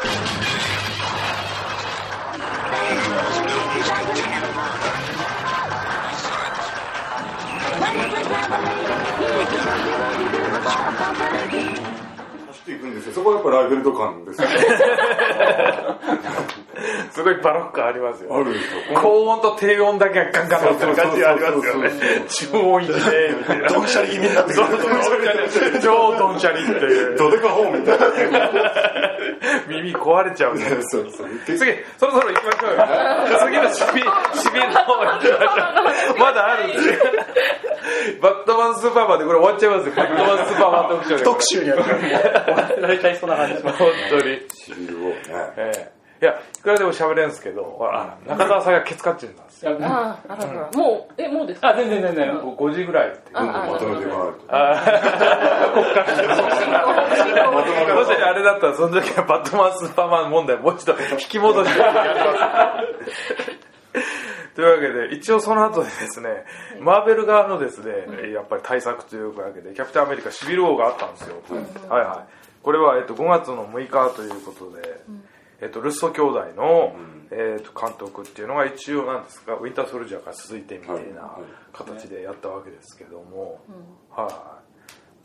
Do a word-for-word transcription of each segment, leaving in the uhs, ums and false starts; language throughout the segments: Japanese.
っていくんですよ。そこはやっぱライフェルト感ですよ。 すごいバロックありますよ。 あるんですよ。 高音と低音だけがガンガンなってる感じがありますよね。超音域でみたいな。 ドンシャリ気味になってくる。 超ドンシャリっていう。 ドデカホームみたいな。 耳壊れちゃうね。 そうそう。 次、そろそろ行きましょうよ。次のシビ、シビの方行きましょう。まだあるんですよ。バットマンスーパーマンでこれ終わっちゃいますよ。バットマンスーパーマン特集で。 特集にある。 大体そんな感じします。 本当に。 シビルをね。 ええ。いや、いくらでも喋れんすけど、あ中澤さんがケツカッチンなんですよ。 ああ、あら、もう、え、もうですか？ あ、全然全然。 ごじぐらいってどんどんまとめていかないと。 ああ、こっからもしあれだったらその時はバットマンスーパーマン問題もう一度引き戻してやりますというわけで一応その後でですね、マーベル側のですね、やっぱり対策というわけでキャプテンアメリカシビル王があったんですよ。はいはい。これはえっとごがつのむいかということで、えっとルッソ兄弟のえっと監督っていうのが一応なんですか、ウィンターソルジャーから続いてみたいな形でやったわけですけども、はい。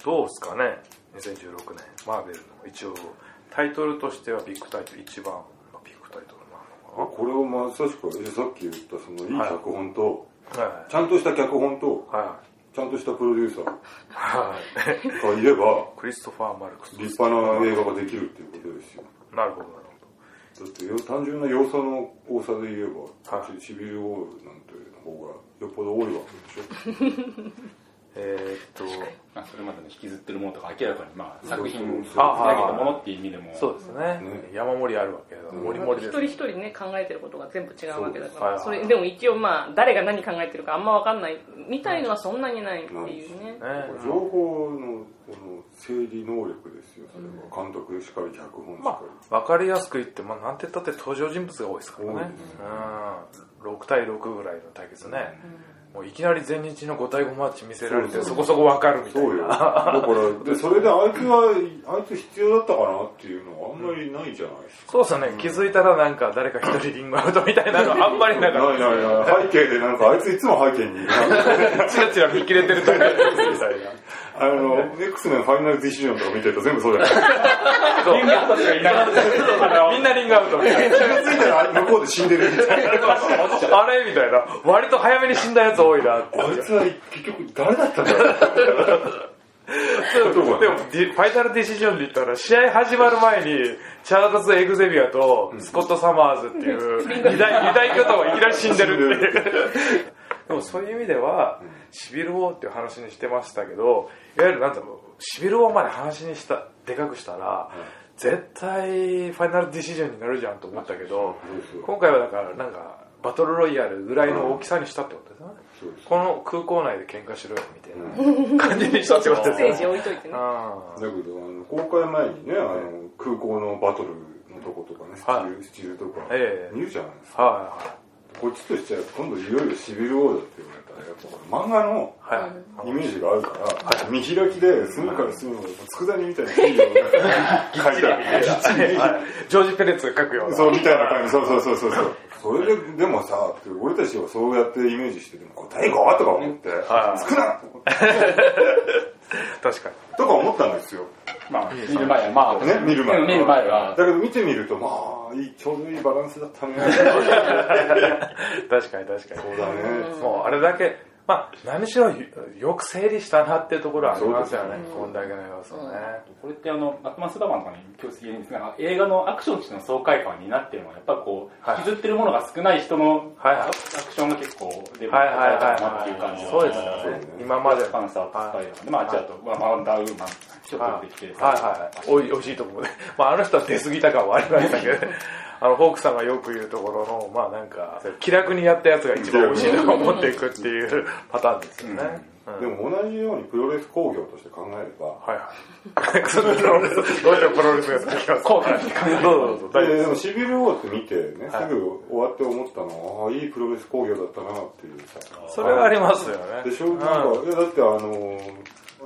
どうですかね、にせんじゅうろくねんマーベルの一応タイトルとしてはビッグタイトル、一番のビッグタイトルなのかな。 これをまさしくさっき言ったそのいい脚本と、 はい、 ちゃんとした脚本と、 はい、 ちゃんとしたプロデューサーはいがいればクリストファー・マルクス立派な映画ができるっていうことですよ。 なるほどなるだって単純な要素の多さで言えば、 はい、 シビル王なんての方がよっぽど多いわけでしょ。 えっとまあ、それまでの引きずってるものとか明らかに、まあ、作品を仕仕上げたものっていう意味でもそうですね、ね、山盛りあるわけだ、盛り盛りです、 ね、一人一人ね考えてることが全部違うわけだから、 そ, それでも一応まあ誰が何考えてるかあんま分かんないみたいのはそんなにないっていうね、ね、 情報のこの整理能力ですよ。それは監督しかり脚本しかり、 まあ、分かりやすく言って、まあ、なんて言ったって登場人物が多いですからね、うん、ろくたいろくぐらいの対決ね、うん、もういきなり全日のごたいごマッチ見せられて、そうそうそこそこ分かるみたいな。そうよ。だからでそれであいつはあいつ必要だったかなっていうのはあんまりないじゃないですか。 そうですよね、うん、気づいたらなんか誰か一人リングアウトみたいなのはあんまりなかった。 ないないない。背景でなんかあいついつも背景にチラチラ見切れてるとみたいな。 あの X メンファイナルディシジョンとか見てると全部そうじゃないですか。 リングアウトしかいなかったみんなリングアウトみたいな。 気がついたら向こうで死んでるみたいな。 あれみたいな。割と早めに死んだやつ多いなって。 あいつは結局誰だったんだろう。 でもファイナルディシジョンで言ったら試合始まる前にチャールズ・エグゼビアとスコット・サマーズっていう二大二大巨頭がいきなり死んでるっていうでもそういう意味ではシビル王っていう話にしてましたけど、いわゆるなんだろう、シビル王まで話にしたでかくしたら絶対ファイナルディシジョンになるじゃんと思ったけど、今回はだからなんかバトルロイヤルぐらいの大きさにしたってことですね。この空港内で喧嘩しろよみたいな感じにしたってことですね。 ステージ置いといてね。 だけどあの公開前にね、あの空港のバトルのとことかね、スチール、スチールとか見るじゃないですか。 はいはいはい、 こっちとしては今度いよいよシビル王だって言われたらやっぱ漫画のイメージがあるから、はい、見開きで隅から隅まで佃煮みたいな記事を書いてあるジョージ・ペレッツが書くようなそうみたいな感じ。そうそうそうそうそう。それででもさ、俺たちはそうやってイメージしてても答えがとか思って、はい、少なと思って確かにとか思ったんですよ。 まあ見る前はまあね、見る前は見る前はだけど見てみるとまあいい、ちょうどいいバランスだったね。 確かに確かに。 そうだね。 もうあれだけまあ何しろよく整理したなっていうところはありますよね。こんだけの要素ね。 これってあのバットマンスーパーマンとかに共通言うんですが、映画のアクションとしての爽快感になっているのはやっぱこう引きずってるものが少ない人のアクションが結構出るかなっていう感じ。 そうですよね。今までパンサーとスパイダーマンで、まああっちだとワンダーウーマンちょっとできて、 はいはい。おいおいしいところで、まああの人は出過ぎた感はありましたけど。あのホークさんがよく言うところのまあなんか気楽にやったやつが一番美味しいとか思っていくっていうパターンですよね。 うんうん、でも同じようにプロレス工業として考えれば、 はいはい。プロレスどうしてもプロレスが好きか。こうかな。どうぞどうぞ。 でもシビル王って見てね、すぐ終わって思ったのは、ああいいプロレス工業だったなっていうさ。 それはありますよね。 でしょ。なんかいやだってあの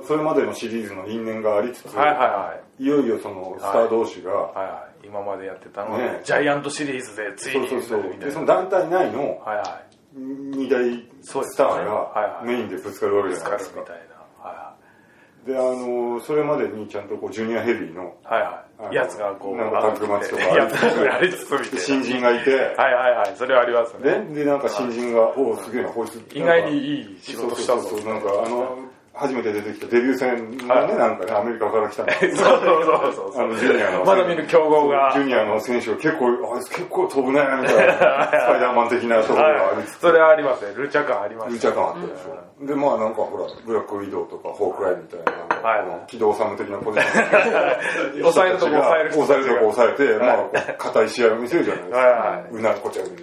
それまでのシリーズの因縁がありつつ、 はいはいはい、 いよいよそのスター同士が、 はいはいはい、今までやってたのは、ね、ジャイアントシリーズでついにそうそうそうでその団体内のに大スターがメインでぶつかるわけじゃないですか。みたいな、はいはい、であのそれまでにちゃんとこうジュニアヘビーの、 はいはい、やつがこうなんかタッグマッチとかありつつみたいな新人がいて、はいはいはい、それはありますね。 で、でなんか新人が、おおすげえなこいつ意外にいい仕事したぞ。 そうそうそう、なんかあの初めて出てきたデビュー戦のね、なんかね、アメリカから来たの。 そうそうそうそう。 あの、ジュニアの。 まだ見る強豪が。 ジュニアの選手が結構、あいつ結構飛ぶね、みたいな。スパイダーマン的なところがありつつ。 それはありますね。ルチャ感ありますね。 ルチャ感あったでしょ。で、まあなんかほら、ブラックウィドウとか、ホークアイみたいな、はい、機動サム的なポジション。 抑えるとこ抑える人。 抑えるとこ抑えて、まあ、硬い試合を見せるじゃないですか。はいはい。うなこちゃう。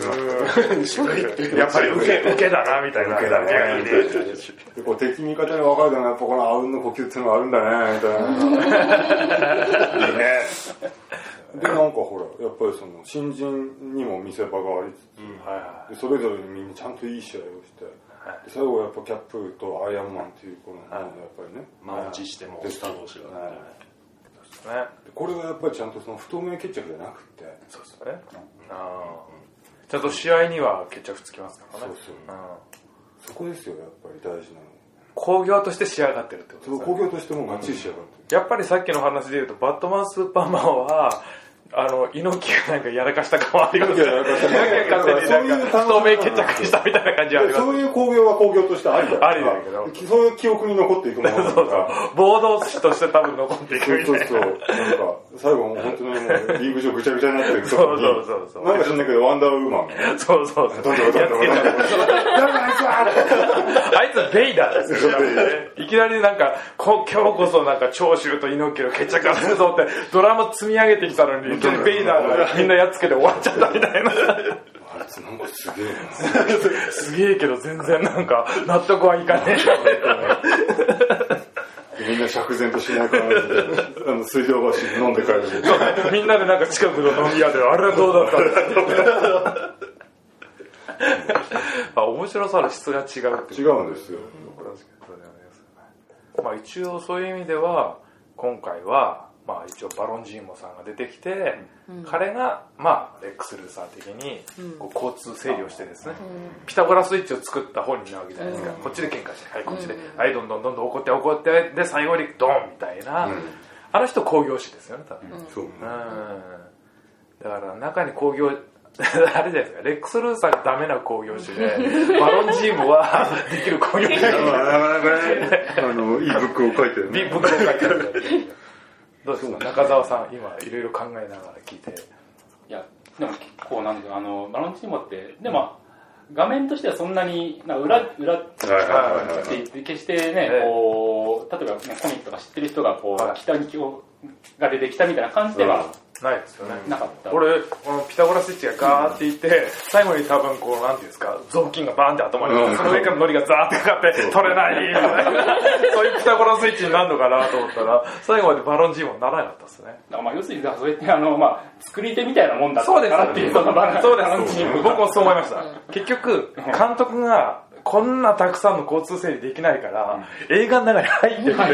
やっぱり受け、受けだな、みたいな。受けだね。 で、こう敵味方で分かるじゃない。やっぱこのあうんの呼吸っていうのがあるんだね、みたいな。いいね。で、なんかほら、やっぱりその、新人にも見せ場がありつつ、うんはいはい、でそれぞれにみんなちゃんといい試合をして、はい、最後はやっぱキャップとアイアンマンっていう、この、はい、やっぱりね。 満を持しても、スター同士が。はいね、これはやっぱりちゃんとその不透明決着じゃなくて、 そうですね。うん、あちゃんと試合には決着つきますからね。そうそう。うん、 そこですよ、やっぱり大事なの。 興行として仕上がってるってことですね。 興行としてもがっちり仕上がってる、 うん。やっぱりさっきの話で言うと、バットマンスーパーマンは、あの、猪木がなんかやらかした感はありますね。猪木が勝手になんか不透明決着したみたいな感じはあります。 そういう興行は興行としてありだありだけど。 そういう記憶に残っていくものだから。 暴動師として多分残っていくみたいな。 そうそうそう。なんか、最後もう本当にもうリーグ上ぐちゃぐちゃになってる時に。 そうそうそう。 なんか知んないけど、ワンダーウーマンが。 そうそうそう。 どんどんどんどんどん。なんかあいつはあいつベイダーですよ。いきなりなんか、今日こそなんか長州と猪木の決着がするぞって、ドラマ積み上げてきたのに、いきなりベイダーがみんなやっつけて終わっちゃったみたいな。 あいつなんかすげえな。 すげえけど全然なんか納得はいかねえ。みんな釈然としないから、あの水道橋飲んで帰る。 みんなでなんか近くの飲み屋であれはどうだったんだあ面白さの質が違うって違うんですよ。 まあ一応そういう意味では今回はまあ一応バロンジーモさんが出てきて、うん、彼がまあレックス・ルーサー的にこう交通整理をしてですね、うん、ピタゴラスイッチを作った本になるわけじゃないですか、うん、こっちで喧嘩してはいこっちで、うん、はいどんどんどんどん怒って怒ってで最後にドンみたいな、うん、あの人工業師ですよね多分、うんそううん、だから中に工業あれじゃないですかレックス・ルーサーがダメな工業師でバロンジームはできる工業師あのいいブックを書いてる、 ね、いいブックを書いてるどうですか中澤さん今いろいろ考えながら聞いていやでも結構なんであのバロンジームってでも画面としてはそんなになんか裏裏って決してねこう例えば、ね、コミックとか知ってる人がこう、はい、北にが出てきたみたいな感じでは、うん、 ないですよね。 なかった。 俺このピタゴラスイッチがガーっていって、うん、最後に多分こうなんていうんですか雑巾がバーンって頭に、うん、その上からノリがザーってかかって取れないみたいなそういうピタゴラスイッチになるのかなと思ったら最後までバロンジーモにならなかったですね。 だからまあ要するにそれってあのまあ作り手みたいなもんだったかなっていうそのバランス。 そうです。僕もそう思いました。結局監督がこんなたくさんの交通整理できないから、うん、映画の中に入ってきて、はい、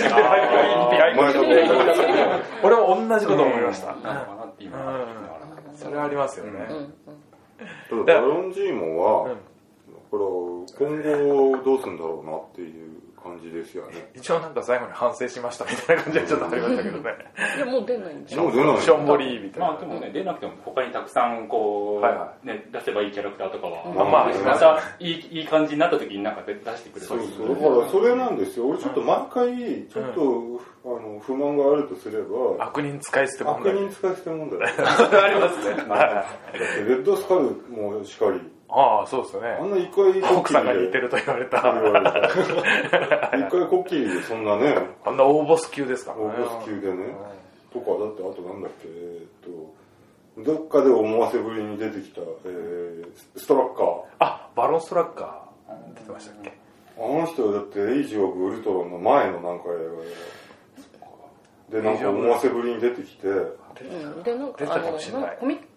俺も同じこと思いました。それはありますよね。 うん、バロンジーモは、うん、これ今後どうするんだろうなっていう感じですよね。 一応なんか最後に反省しましたみたいな感じはちょっとありましたけどね。 いやもう出ないんでしょ。 もう出ない。 しょんぼりみたいな。 まあでもね出なくても他にたくさんこう、はいはいね、出せばいいキャラクターとかは、 うん、まあまあまたいいいい感じになった時になんか出してくれる。 そうそう。だからそれなんですよ。俺ちょっと毎回ちょっと、うん、あの不満があるとすれば悪人使い捨て問題。 悪人使い捨て問題。 ありますね。 だってレッドスカルもしかり。 ああそうですよね。 あんな一回奥さんが似てると言われた。 一回コッキリでそんなね。 あんな大ボス級ですからね。大ボス級でね。とかだってあとなんだっけえっとどっかで思わせぶりに出てきた、えー、ストラッカー。 あバロンストラッカー出てましたっけ。 あの人だってエイジオブウルトロンの前のなんか映画でなんか思わせぶりに出てきて。 うん、でなんかあのコミック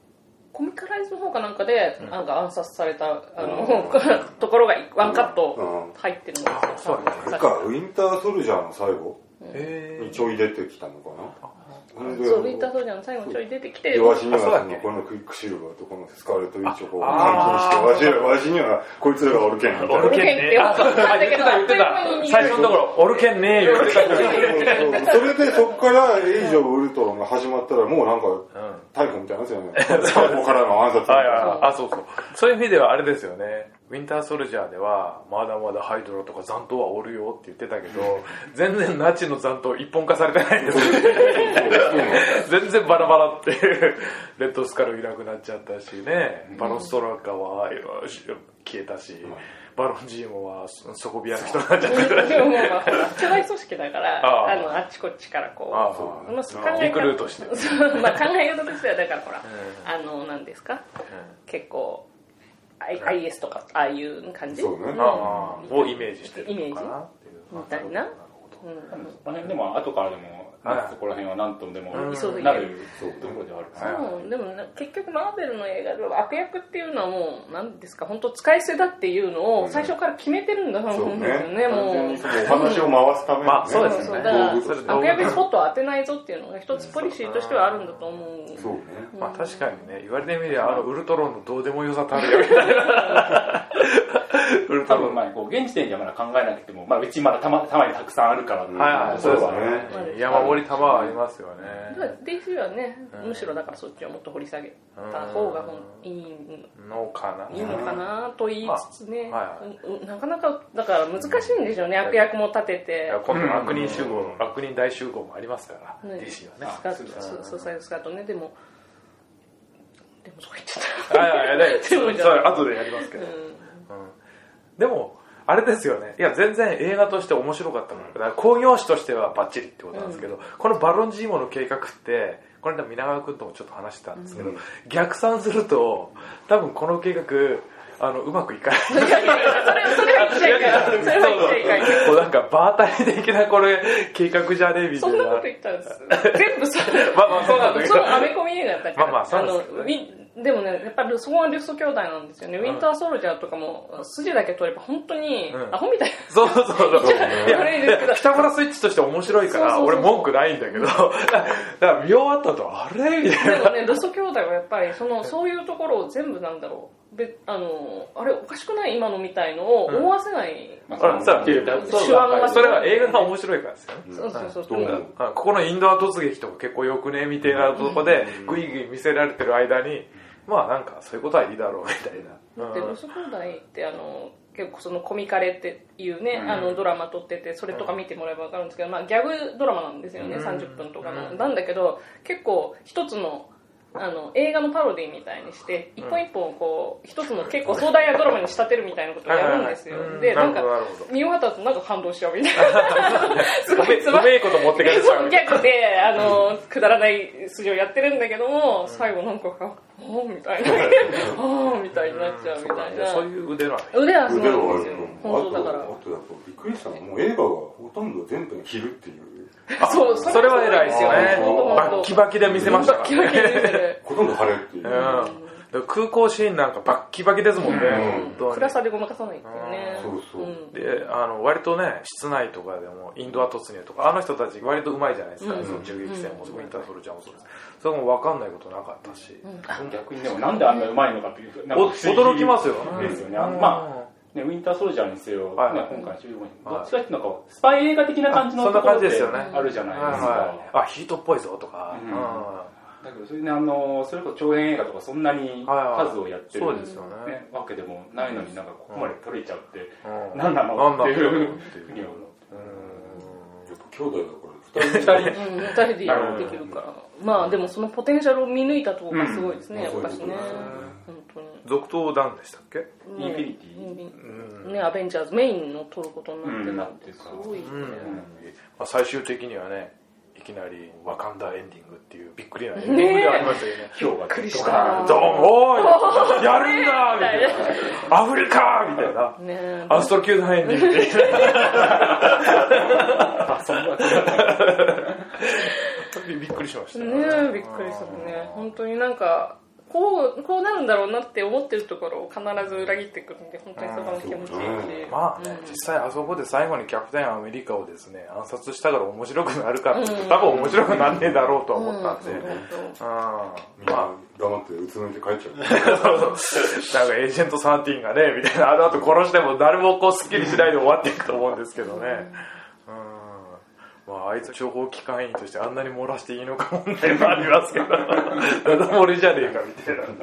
コミカライズの方かなんかで、うん、なんか暗殺されたあの、うん、ところがワンカット入ってるんですよ、うん、 そうね。かウィンターソルジャーの最後にちょい出てきたのかな。 そう、ウィンターソルジャーの最後にちょい出てきて、 わしにはこのクイックシルバーとこのスカーレットウィッチをこう換金して、わしにはこいつらがおるけんみたいな。 おるけんって言ってた言ってた。 最初のところおるけんねー言ってた。それでそこからエイジオブウルトロンが始まったらもうなんか逮捕みたいなやつよね。逮捕からの暗殺。 あ、そうそう。そういう意味ではあれですよね。ウィンターソルジャーではまだまだハイドラとか残党はおるよって言ってたけど、全然ナチの残党一本化されてないんですよ。全然バラバラってレッドスカルいなくなっちゃったしね、バロストラカは消えたし、バロンジーモは底冷やの人になっちゃったし、 でももう巨大組織だからあのあっちこっちからこうああまあ、考えリクルートしてまあ考え方としてはだからほら、あの何ですか、結構アイエス とかああいう感じ、 そうね、 をイメージしてるのかなみたいな。 この辺でも後からでもそこら辺は何とでもなるところではあるかな。 そうでも結局マーベルの映画で悪役っていうのはもう何ですか、本当使い捨てだっていうのを最初から決めてるんだと思うんですよね。もうお話を回すために、 そうですね。 だから悪役にスポットを当てないぞっていうのが一つポリシーとしてはあるんだと思う。 そうね。 まあ確かにね、言われてみればあのウルトロンのどうでもよさたるよみたいな。 ウルトロンまあこう現時点ではまだ考えなくても、まあうちまだたまたまにたくさんあるから。 はい、そうですね。山盛り玉はありますよね。 ディーシー はね、むしろだからそっちをもっと掘り下げた方がいいのかな。 いいのかなと言いつつね、なかなかだから難しいんでしょうね。悪役も立てて。 今度悪人集合、悪人大集合もありますから。ディーシー はね。 スカット、スーサイドスカットね。でもでもそう言ってた。 はいはいはい。それ後でやりますけど。でもあれですよね。いや全然映画として面白かったから、だから興行師としてはバッチリってことなんですけど、うん、このバロンジーモの計画ってこれで皆川君ともちょっと話してたんですけど、うん、逆算すると多分この計画あのうまくいかない。それそれは言っちゃいかん。それは言っちゃいかん。結構なんか場当たり的なこれ計画じゃねえみたいな。 そんなこと言ったんです。全部さ、 まあまあそうなんだけど。 そのアメコミ映画だったから。 まあまあそうなんですけどね。 でもね、やっぱりそこはリュッソ兄弟なんですよね。ウィンターソルジャーとかも筋だけ取れば本当にアホみたいな。 そうそうそう。いや、北村スイッチとして面白いから俺文句ないんだけど、だから見終わったとあれみたいな。 でもね、ルッソ兄弟はやっぱりそのそういうところを全部なんだろう。べあのあれおかしくない今のみたいのを思わせない。 うん、あそう手腕がそれは映画が面白いからですよね。 そうそうそう。 ここのインドア突撃とか結構よくねみたいなとこでグイグイ見せられてる間に。まあなんかそういうことはいいだろうみたいな。 で、ルソ兄弟ってあの結構そのコミカレっていうね、うん、あのドラマ撮っててそれとか見てもらえば分かるんですけど、まあギャグドラマなんですよね、うん、さんじゅっぷんとかの、うん、なんだけど結構一つのあの映画のパロディみたいにして一本一本こう一つの結構壮大なドラマに仕立てるみたいなことをやるんですよ。でなんか見終わった後なんか感動しちゃうみたいな。すごいつまうめえこと持ってかれちゃう。 ギャグであのくだらない筋をやってるんだけども最後なんかおーみたいなあーみたいになっちゃうみたいな。 そういう腕は腕はすごいんですよ。本当だから。 あとやっぱびっくりしたのはもう映画がほとんど全部に切るっていう。 そうそれは偉いですよね。バッキバキで見せましたからね。ほとんど晴れっていう。 空港シーンなんかバッキバキですもんね。 暗さでごまかさないっていうね。 そうそう。 で、あの割とね室内とかでもインドア突入とかあの人たち割とうまいじゃないですか。その銃撃戦もウィンターソルジャーもそうです。それも分かんないことなかったし。 逆にでもなんであんなうまいのかっていう驚きますよね。 ですよね。まあ。ね、ウィンターソルジャーにせよ、はいはいね、今回のじゅうごにん、どっちかっていうとスパイ映画的な感じのところってあるじゃないですか。 はいはい、あ、ヒートっぽいぞとか。うんうん、 だけどそれ、ね、あのそれこそ長編映画とかそんなに数をやってる、 はいはい、そうですよね、 ね、わけでもないのになんかここまで取れちゃって、うん、何なのっていうふうに思う。 やっぱ兄弟だからふたりでふたりでできるから、まあでもそのポテンシャルを見抜いたところがすごいですね、やっぱしね。 続投団でしたっけ？ インフィニティ、 うん、ね、アベンジャーズメインの撮ることになってたってすごいですね、うんうん、まあ、最終的にはねいきなりワカンダエンディングっていうびっくりなエンディングでありましたよね。 今日がびっくりした。ドンおーいやるんだみたいな。アフリカみたいな。ね、アストロ級団エンディングって。あ、そんなびっくりしましたね。 ね、びっくりするね。本当になんかこうこうなるんだろうなって思ってるところを必ず裏切ってくるんで本当にそこも気持ちいいし、 うん、まあね、うん、実際あそこで最後にキャプテンアメリカをですね暗殺したから面白くなるかって言って、うん、多分面白くなんねえだろうと思ったんで、うんうん、 みんな黙ってうつむいて帰っちゃうなんかエージェントサーティーンがねみたいなあの後殺しても誰もこうスッキリしないで終わっていくと思うんですけどね、うん、まあ、あいつ諜報機関員としてあんなに漏らしていいのか問題もありますけどだだ漏れじゃねえかみたいな、ね、何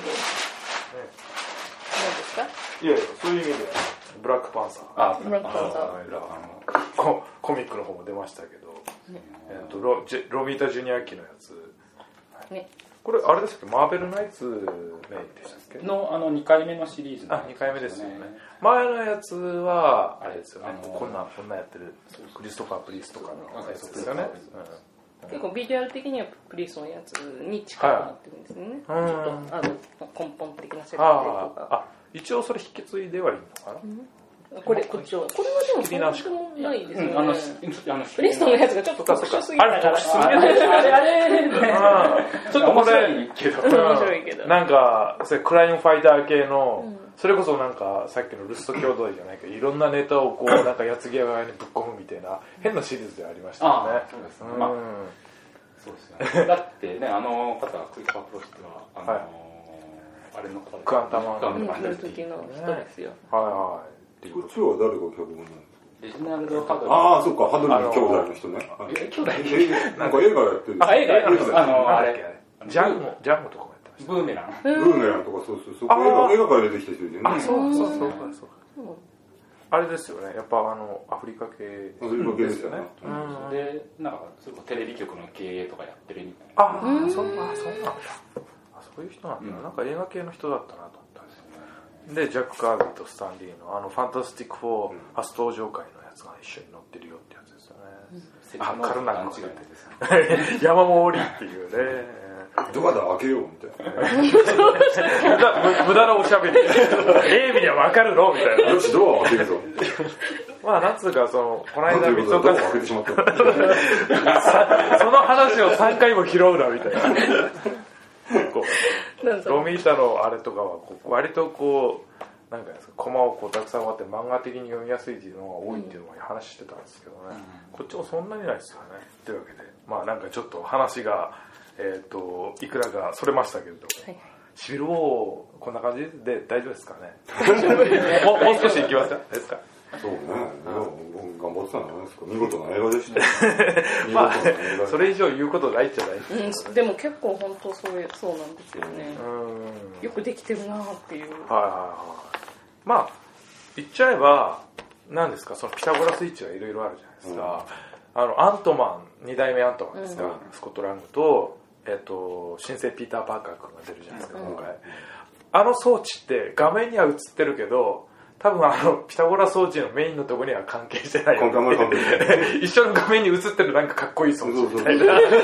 ですか？ いやいやそういう意味でブラックパンサーあブラックパンサーコ, コミックの方も出ましたけど、ねえー、と ロ, ロミータ・ジュニア期のやつ、ね、これあれですっけマーベルナイツメインでしたっけのあのにかいめのシリーズ、ね、 あにかいめですよね。前のやつはあれですよね、あのー、こんなこんなやってるクリストファー・プリースとかのやつですよね、 うん、結構ビジュアル的にはプリースのやつに近くなってるんですね、はい、ちょっとあの根本的な設定とかあ一応それ引き継いではいいのかな、うんこれこっちはこれはでもそうもないですよね、うん、あのプリストンのやつがちょっと特殊すぎたからあれ特殊すぎたあれあれちょっと面白いけど面白いけどなんかそれクライムファイター系の、うん、それこそなんかさっきのルスト兄弟じゃないけどいろんなネタをこうなんかやつぎ側にぶっ込むみたいな変なシリーズでありましたよね。 そうですね、まあ、そうですねだってねあの方クイックアプローチっていうのはあの、はい、あれの方クアンタマンの時の人ですよ、 はいはいこっちは誰が脚本なんですか？ レジナルド・ハドリー。 ああ、そっか、ハドリーの兄弟の人ね。 え、兄弟なんか映画やってる。 あ、映画やってる。あの、あれ、 ジャンゴ、ジャンゴとかもやってました。 ブーメラン。 ブーメランとか、そうそう、そこ映画から出てきた人いるよね。 あ、そうそうそうそう。あれですよね、やっぱあの、アフリカ系。 アフリカ系ですよね。 で、なんか、それこそテレビ局の経営とかやってるみたいな。あ、そうなんだ。そういう人なんだ。なんか映画系の人だったなと。でジャック・カービーとスタンリーのあのファンタスティックフォー初登場回のやつが一緒に載ってるよってやつですよね、うん、あカルナックが山も降りっていうねドアだ開けようみたいな無駄なおしゃべりエイミには分かるのみたいなよしドアを開けるぞまあなんつうかそのこの間三岡ドアを開けてしまったその話をさんかいも拾うなみたいなこうロミータのあれとかはこう割とこうなんかですかコマをこうたくさん割って漫画的に読みやすいっていうのが多いっていうのを話してたんですけどね、うん、こっちもそんなにないですよねというわけでまあなんかちょっと話がえっ、ー、といくらかそれましたけれども、はい、シビル王こんな感じで大丈夫ですかねも, もう少しいきますかですかそうね、頑張ってたんじゃないですか。見事な映画でしたまあそれ以上言うことないじゃないですか、うん、でも結構本当そうそうなんですよね。うんよくできてるなっていう。はいはいはい。まあ言っちゃえば何ですかそのピタゴラスイッチはいろいろあるじゃないですか、うん、あのアントマンに代目アントマンですか、うん、スコットラングと、えー、と新生ピーター・パーカー君が出るじゃないですか、うん、今回あの装置って画面には映ってるけど多分あのピタゴラ装置のメインのところには関係してないよね一緒の画面に映ってるなんかかっこいい装置みたいな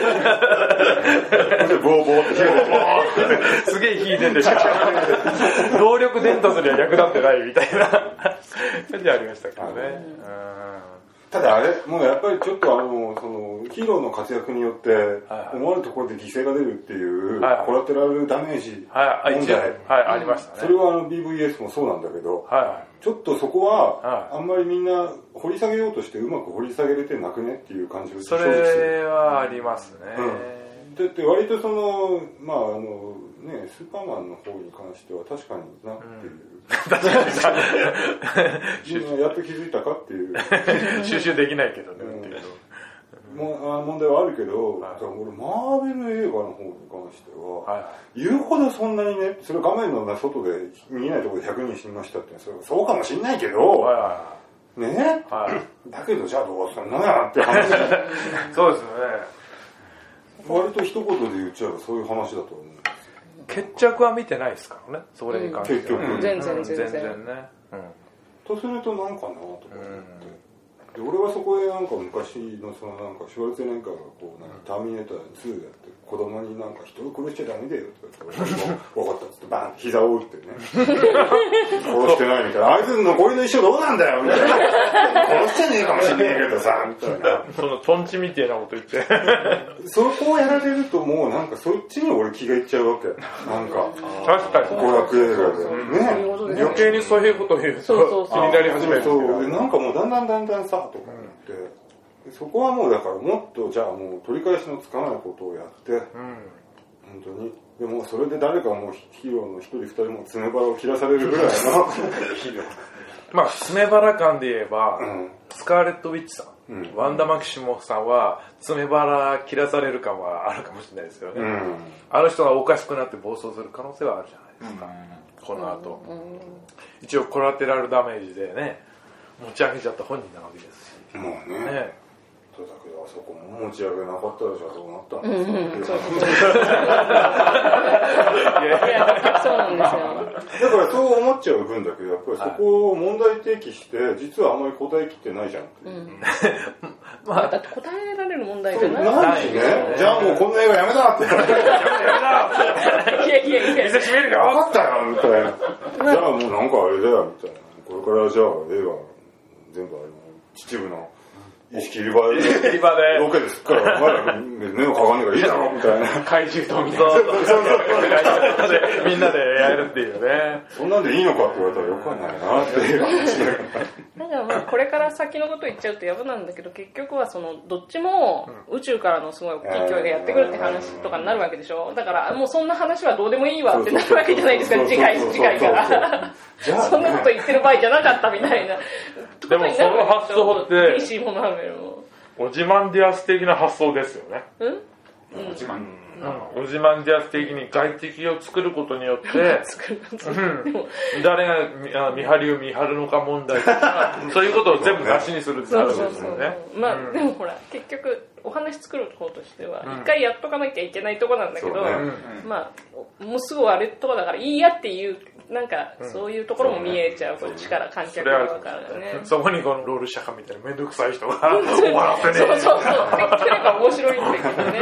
ボーボーってすげえ弾いてて動力伝達には役立ってないみたいな感じありましたけどね、 ただあれもうやっぱりちょっとあのそのヒーローの活躍によって思わぬところで犠牲が出るっていうコラテラルダメージ問題、 はいありましたね。 それはあの ビーブイエス もそうなんだけど、はい、ちょっとそこはあんまりみんな掘り下げようとしてうまく掘り下げれてなくねっていう感じがそれはありますね、 うん、だって割とそのまああのねスーパーマンの方に関しては確かになっていう、うん、やっと気づいたかっていう収集できないけどね、うん、っていうも問題はあるけど、はい、俺マーベル映画の方に関しては、はい、言うほどそんなにねそれ画面の外で見えないところでひゃくにん死にましたってそれそうかもしんないけど、はいはいはい、ね、はい、だけどじゃあどうすんのやって話そうですよね割と一言で言っちゃえばそういう話だと思うんですよ。 決着は見てないですからねそれに関しては、 結局、 うん、全然全然全然ね、うん、 とするとなんかなと思って、うん、で俺はそこでなんか昔のそのなんかシュワルツェネッガーがこうなんかターミネーターツーやって子供になんか人を殺しちゃダメだよとか言って分かったっつっバンって膝を打ってね殺してないみたいな、あいつのこれの一生どうなんだよみたいな、殺してねえかもしんねえけどさみたいな、 そのトンチみたいなこと言ってそこをやられるともうなんかそっちに俺気がいっちゃうわけ、なんか確かに娯楽映画で、うん、ね、 余計にそういうことを言うと気になり始める。 そうそう、なんかもうだんだんだんだんさとか思って、うん、そこはもうだからもっとじゃあもう取り返しのつかないことをやって、うん、本当にでもそれで誰かもうヒーローの一人二人も爪腹を切らされるぐらいのヒーローまあ爪腹感で言えば、うん、スカーレット・ウィッチさん、うん、ワンダ・マキシモフさんは爪腹切らされる感はあるかもしれないですよね、うん、あの人がおかしくなって暴走する可能性はあるじゃないですか、うん、この後、うん、一応コラテラルダメージでね持ち上げちゃった本人なわけですし、 もうね、ね、だけどあそこも持ち上げなかったらじゃあどうなったんですか、うんうん、そういやいやそうなんですよ。 だからそう思っちゃう分だけどやっぱりそこを問題提起して実はあんまり答えきってないじゃんっていう、うん、 まあだって答えられる問題じゃないないしね、じゃあもうこんな映画やめたってやめたいやいやいや店閉めるよ分かったよみたいなじゃあもうなんかあれだよみたいな、これからじゃあ映画全部あれ秩父の意識入り場でロケですからお前ら目をかがんねえからいいだろみたいな怪獣とみたいなそうそうそうみんなでやるっていうね、 そんなんでいいのかって言われたらよくはないなっていう話だからだからまあこれから先のこと言っちゃうとやぶなんだけど、結局はそのどっちも宇宙からのすごい大きい脅威がやってくるって話とかになるわけでしょ。だからもうそんな話はどうでもいいわってなるわけじゃないですか、次回次回からそんなこと言ってる場合じゃなかったみたいな。 でもその発想ってデイシーもマーベルもオジマンディアス的な発想ですよね。 うん？ うん、オジマン、 うん、オジマンディアス的に外敵を作ることによってうん、誰が見張りを見張るのか問題とかそういうことを全部なしにするってなるんですよね。 まあ、うん、でもほら結局お話作る方としては一回やっとかなきゃいけないとこなんだけど、ね、まあもうすぐあれとこだからいいやっていうなんかそういうところも見えちゃう、こっちから観客側からね。 そこにこのロールシャカみたいなめんどくさい人が終わらせねえ。 そうそうそう。できれば面白いんだけどね。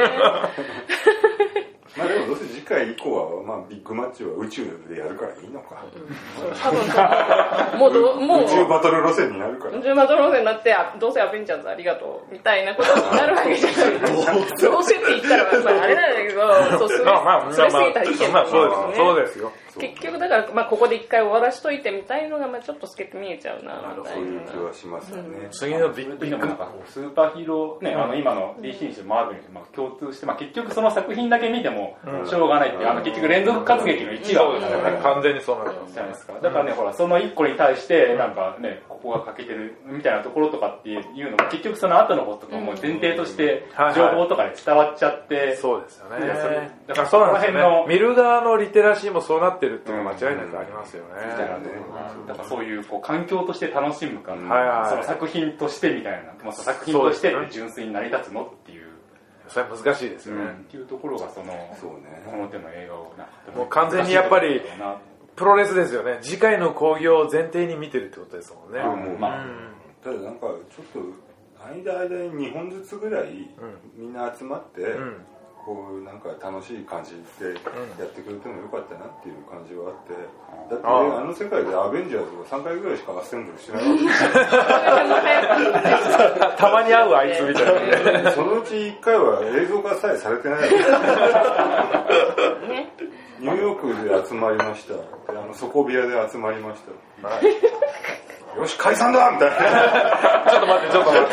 まあでもどうせ次回以降はまあビッグマッチは宇宙でやるからいいのか。 うん、多分もうどもう宇宙バトル路線になるから。 宇宙バトル路線になってどうせアベンジャーズありがとうみたいなことになるわけじゃない。どうせって言ったらまああれなんだけど、そうする。まあまあそれすぎたらいいけど、 まあそうですよ。 結局だからまあここで一回終わらしといてみたいのがまあちょっと透けて見えちゃうなみたいな。 そういう気はしますよね。 うん、次のビッグでもなんかスーパーヒーローね、うん、あの今の ディーシー にしてもマーベルにしても共通してまあ結局その作品だけ見てもしょうがないっていう、あの結局連続活劇の一話ですよね。 完全にそうなんじゃないですか。だからね、ほらその一個に対してなんかねここが欠けてるみたいなところとかっていうのも結局その後のこととかも前提として情報とかで伝わっちゃって、 そうですよね。だからその辺の見る側のリテラシーもそうなってるっていうのは間違いないありますよね。みたいなね。 だからそういうこう環境として楽しむか、はいはい、その作品としてみたいな、まあ、作品としてって純粋に成り立つのっていう。 それは難しいですよね。 うん、っていうところがそのそうね、 この手の映画をなもう完全にやっぱりプロレスですよね。次回の興行を前提に見てるってことですもんね。 うん、まあ、うん、ただなんかちょっと間間ににほんずつぐらいみんな集まって、うん、こうなんか楽しい感じでやってくれてもよかったなっていう感じはあって、だって、ね、あの世界でアベンジャーズをさんかいぐらいしかアッセンブルしてないわけたまに会うあいつみたいなそのうちいっかいは映像化さえされてないニューヨークで集まりました、あの底部屋で集まりました、はい、よし解散だみたいなちょっと待ってちょっと待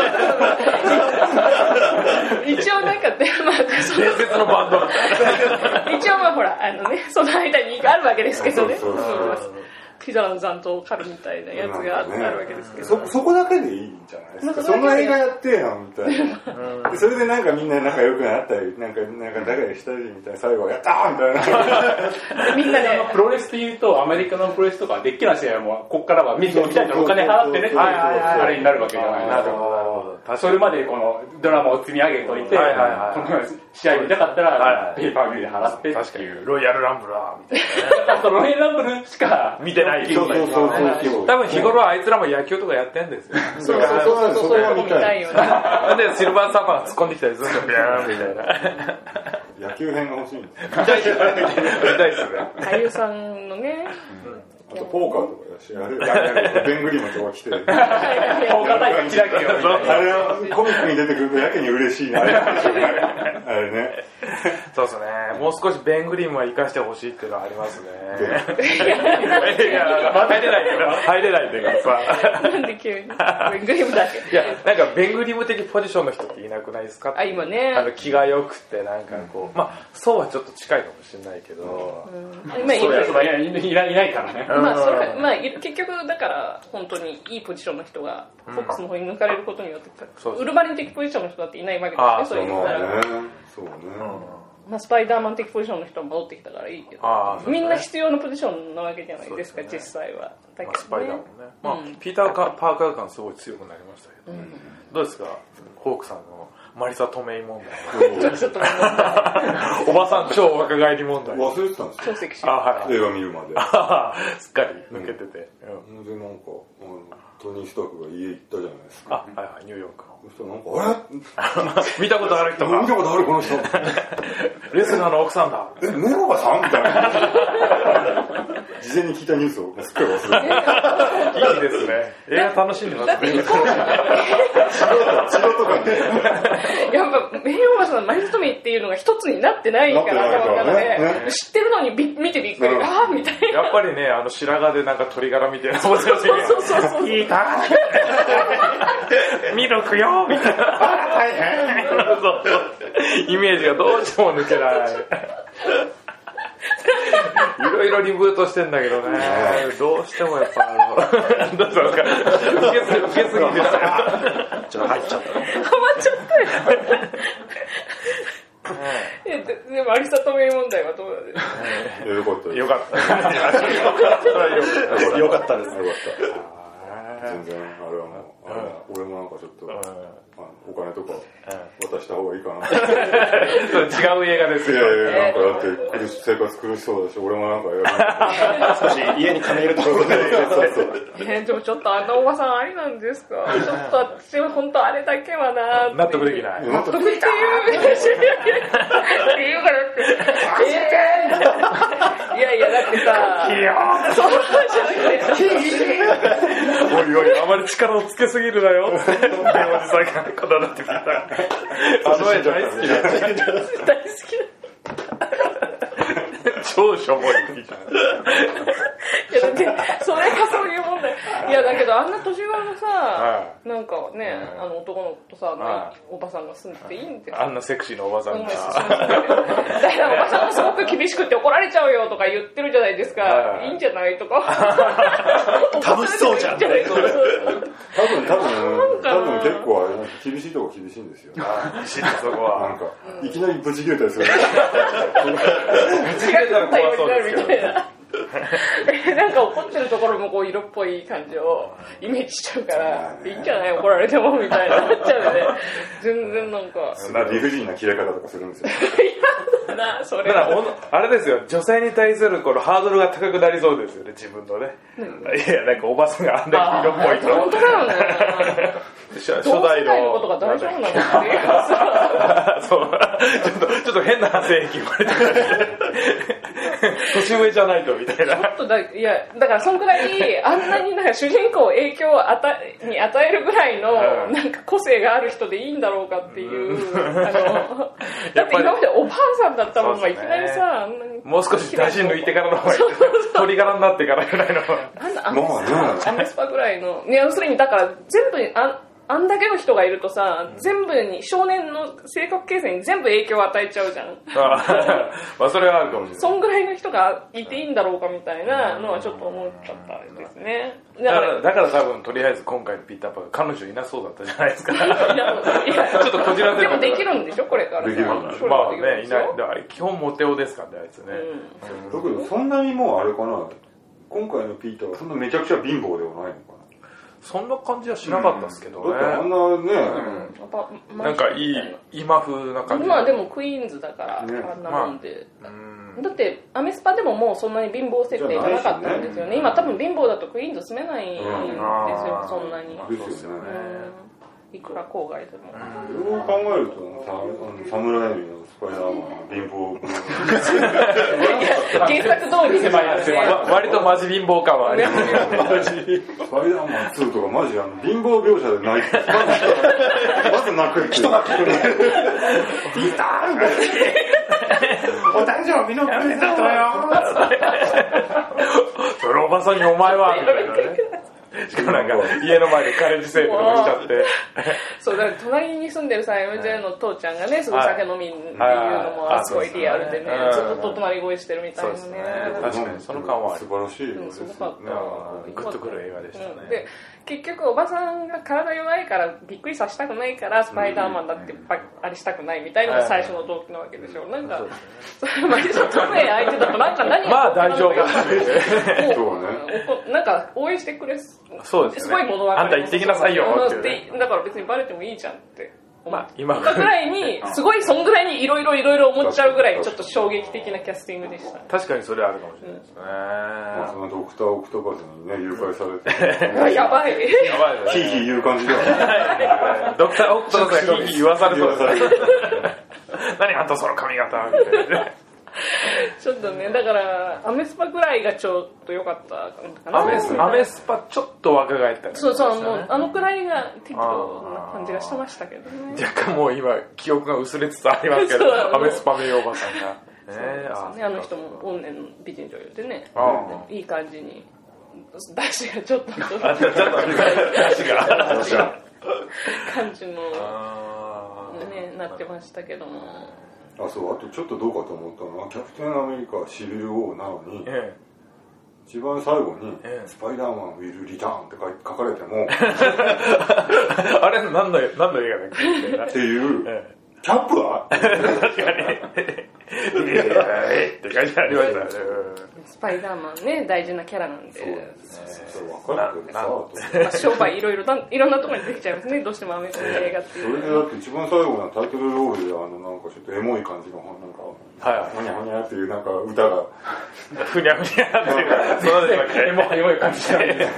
って一応なんかね、まあ、伝説のバンド一応まあほらあのねその間にあるわけですけどね、そうそうそうピザの残党狩るみたいなやつがあるわけですけど、 ね、そ, そこだけでいいんじゃないですか。その映画やってよみたいなそれでなんかみんな仲良くなったりなんかなんか仲良くしたりみたいな、最後やったーみたいなみんなねプロレスって言うとアメリカのプロレスとかでっきな試合もこっからは見てみたいなお金払ってねっていうあれになるわけじゃないなるほど。それまでこのドラマを積み上げといて、はいはいはい、この試合見たかったら、はいはい、ペーパービューで払ってっていう。 確かにロイヤルランブラーみたいなロイヤルランブルしか見てないそうそうそうそう多分日頃あいつらも野球とかやってんですよそうそうそうそうそれは見たいよねでシルバーサーファーが突っ込んできたりするんだよビャーンみたいな野球編が欲しいんです。 見たいですね。見たいですね。 俳優さんのね。 あとポーカーとかやし、あれベングリーマンとか来て、ポーカー大好きだけど、 あれはコミックに出てくるとやけに嬉しいな、あれね。 そうですね。もう少しベングリーマンは生かしてほしいっていうのはありますね。いや、入れないけど、入れないんだけどさ。 なんで急にベングリームだけ。 いや、なんかベングリーム的ポジションの人っていなくないですか？ あ、今ね。 あの気が良くてなんかこう、まあそうはちょっと近いかもしれないけど、 今いないからね。 まあそれまあ結局だから本当にいいポジションの人がフォックスの方に抜かれることによって、ウルヴァリン的ポジションの人だっていないわけですね。そういうのから。 そうね。 まあ、スパイダーマン的ポジションの人も戻ってきたからいいけど、みんな必要なポジションなわけじゃないですか、実際は。だけどね、 スパイダーマンね。まあピーターパーカー感すごい強くなりましたけど、どうですか、ホークさんのマリサ・トメイ問題。ちょっとおばさん超若返り問題。 忘れてたんですよ。 超セクシー。 あ、はい、映画見るまで。 すっかり抜けてて。 うん、でなんかトニー・スタークが家行ったじゃないですか。 あ、はいはい、ニューヨークの。 そしたらなんかあれ見たことある人が。 見たことあるこの人。 レスラーの奥さんだ。 え、ネロバさんみたいな。事前に聞いたニュースをすっかり忘れて。 いいですね。映画楽しんでますね。 仕事感で。 やっぱメインおばさんのマリサ・トメイっていうのが一つになってないから頭の中で、知ってるのにび見てびっくり、ああみたいな。 やっぱりね、あの白髪でなんか鳥柄みたいな面白い。そうそうそう。いいか。ミルクよみたいな。大変。イメージがどうしても抜けない。いろいろリブートしてんだけどね、どうしてもやっぱあの、どうぞか、受けすぎ、受けすぎてちょっと入っちゃった。 ハマっちゃったよ。でもアリサ・トメイ問題はどうなんですか？ よかったです。 よかった。 よかったです。 よかった。全然あれはもう、あれ俺もなんかちょっと、お金とか渡した方がいいかな。 違う映画ですよ。 いやいや、なんかだって苦し生活苦しそうだし、俺もなんかやる。 少し家に金入れた方がいい。 えー、でもちょっとあのおばさんありなんですか？ちょっと私は本当あれだけはな納得できない。 納得っていう理由がだって、えー、いやいやだってさ、そうじゃなくて、 おいおい、あまり力をつけすぎるなよ。おじさんがこだわってきた。あの絵大好きだ。大好きだ。超しょぼい。いやだってそれがそういう問題。いやだけどあんな年上のさ、はい、なんかね、あの男の子とさ、はい、おばさんが住んでていいんですよ。 あんなセクシーなおばさんが。だからおばさんがすごく厳しくて怒られちゃうよとか言ってるじゃないですか。はい、いいんじゃないとか。 楽しそうじゃん。多分多分多分結構厳しいとこ厳しいんですよ。 厳しいそこは。 なんかいきなりブチ切れたりする。 ブチ切れたら怖そうですよ。 なんか怒ってるところもこう色っぽい感じをイメージしちゃうからいいんじゃない怒られてもみたいな思っちゃうので全然なんか理不尽な切れ方とかするんですよ。 いやなそれだからあれですよ、女性に対するこのハードルが高くなりそうですよね、自分のね、うん、いやなんかおばさんがあんな色っぽいと本当だよね。初代のことが大丈夫なのっていうさそうちょっとちょっと変な性癖言われて年上じゃないとみたいな。 ちょっとだいやだからそんくらいあんなになんか主人公影響を与えに与えるぐらいの、うん、なんか個性がある人でいいんだろうかっていう、うん、あのだって今までおばあさんだったもんがいきなりさ、ね、あんなにもう少し大臣抜いてからの方がいい。鳥柄になってからぐらいの。 なんだアメスパぐらいの。いや要するにだから全部ああんだけの人がいるとさ、全部に少年の性格形成に全部影響を与えちゃうじゃん。 あまあそれはあるかもしれない。 そんぐらいの人がいていいんだろうかみたいなのはちょっと思っちゃったですね。 だからだから多分とりあえず今回のピーターパンが彼女いなそうだったじゃないですか。いやいやちょっとこじらせて。 でもできるんでしょこれから。 できるんでしょ。 まあねいないだから基本モテ男ですからねあいつね。 だけどそんなにもうあれかな。今回のピーターはそんなめちゃくちゃ貧乏ではないのかな。 そんな感じはしなかったですけどね。 だってあんなね、 うん、なんかいい今風な感じ。 まあでもクイーンズだから、ね、あんなもんで、まあ、うんだってアメスパでももうそんなに貧乏設定じゃなかったんですよね。今多分貧乏だとクイーンズ住めないんですよ、そんなに。 ですよね。 いくら郊外でも。 それを考えるとさ、サムライミのスパイダーマン貧乏原作通り狭いやつね。 割とマジ貧乏感はあります。 スパイダーマンツーとかマジあの貧乏描写で泣いてまず泣くって人が来るピーターお誕生日のプレゼントよそのおばさんにお前はみたいなね。しかもなんか家の前でカレッジセールとかしちゃってそうだから隣に住んでるさ エムジェー の父ちゃんがねすぐ酒飲みっていうのもすごいリアルでねずっと隣声してるみたいなね。 確かにその感は素晴らしいですね。 すごかった。 グッとくる映画でしたね。 で結局おばさんが体弱いからびっくりさせたくないからスパイダーマンだってあれしたくないみたいなのが最初の動機なわけでしょ。なんかまあちょっとね相手だとなんか何まあ大丈夫なんか応援してくれそうですね。 すごい物分かりあんた行ってきなさいよってだから別にバレてもいいじゃんってまあ今ぐらいにすごいそんぐらいにいろいろいろいろ思っちゃうぐらいちょっと衝撃的なキャスティングでした。 確かにそれあるかもしれないですね。 まあそのドクターオクトパスにね誘拐されてやばいやばいヒーヒー言う感じではドクターオクトパスがヒーヒー言わされそうです何あんたその髪型みたいなちょっとねだからアメスパぐらいがちょっと良かったかな。 アメスアメスパちょっと若返ったね。 そうそうもうあのくらいが適当な感じがしてましたけどね。 若干もう今記憶が薄れつつありますけどアメスパ名おばさんがえー、ね、あの人も怨念の美人女優でねいい感じに出汁がちょっと出汁が感じのねなってましたけども。 あそうあとちょっとどうかと思ったのはキャプテンアメリカシビル王なのに、ええ、一番最後に、ええ、スパイダーマンウィルリターンって書かれてもあれ何の何の映画だっけっていう、ええ、キャップは確かにって感じありましたね。 スパイダーマンね大事なキャラなんで。そうですね。それ分かるけどさ、 まあ、商売いろいろいろんなところにできちゃいますね。どうしてもアメリカの映画っていう。 それでだって一番最後のタイトルロールであのなんかちょっとエモい感じのなんかはいふにゃふにゃっていうなんか歌がふにゃふにゃっていうそうですねエモエモい感じなんで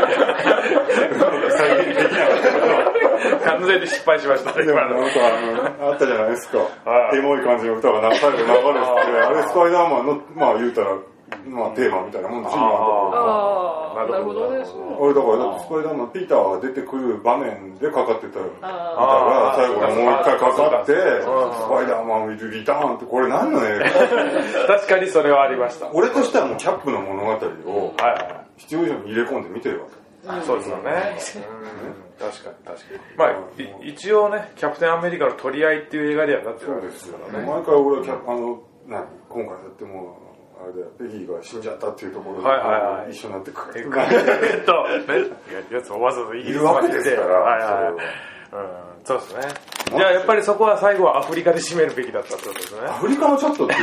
完全に失敗しましたね。 でもなんかあったじゃないですか。エモい感じの歌が最後流れてあれスパイダーマンのまあ言うたらまあテーマみたいなもんですよ。 ああなるほどね。 俺だからだってスパイダーマンピーターが出てくる場面でかかってた歌が最後にもう一回かかってスパイダーマンウィルリターンってこれ何の映画確かにそれはありました。 俺としてはもうキャップの物語を必要以上に入れ込んで見てるわけ。 そうですよね。確かに確かに。まあ一応ねキャプテンアメリカの取り合いっていう映画ではなってるわけですからね。 毎回俺はキャあの何今回だってもうあれでペギーが死んじゃったっていうところで、はいはいはい、一緒になってくるえっとやつをわざわざいるわけですから、はいはい、 うん、そうですね。じゃあやっぱりそこは最後はアフリカで締めるべきだったってことですね。 アフリカもちょっとまあ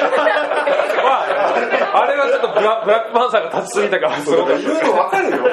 あれはちょっとブラ、ブラックパンサーが立ちすぎたからすごくいろいろわかるよ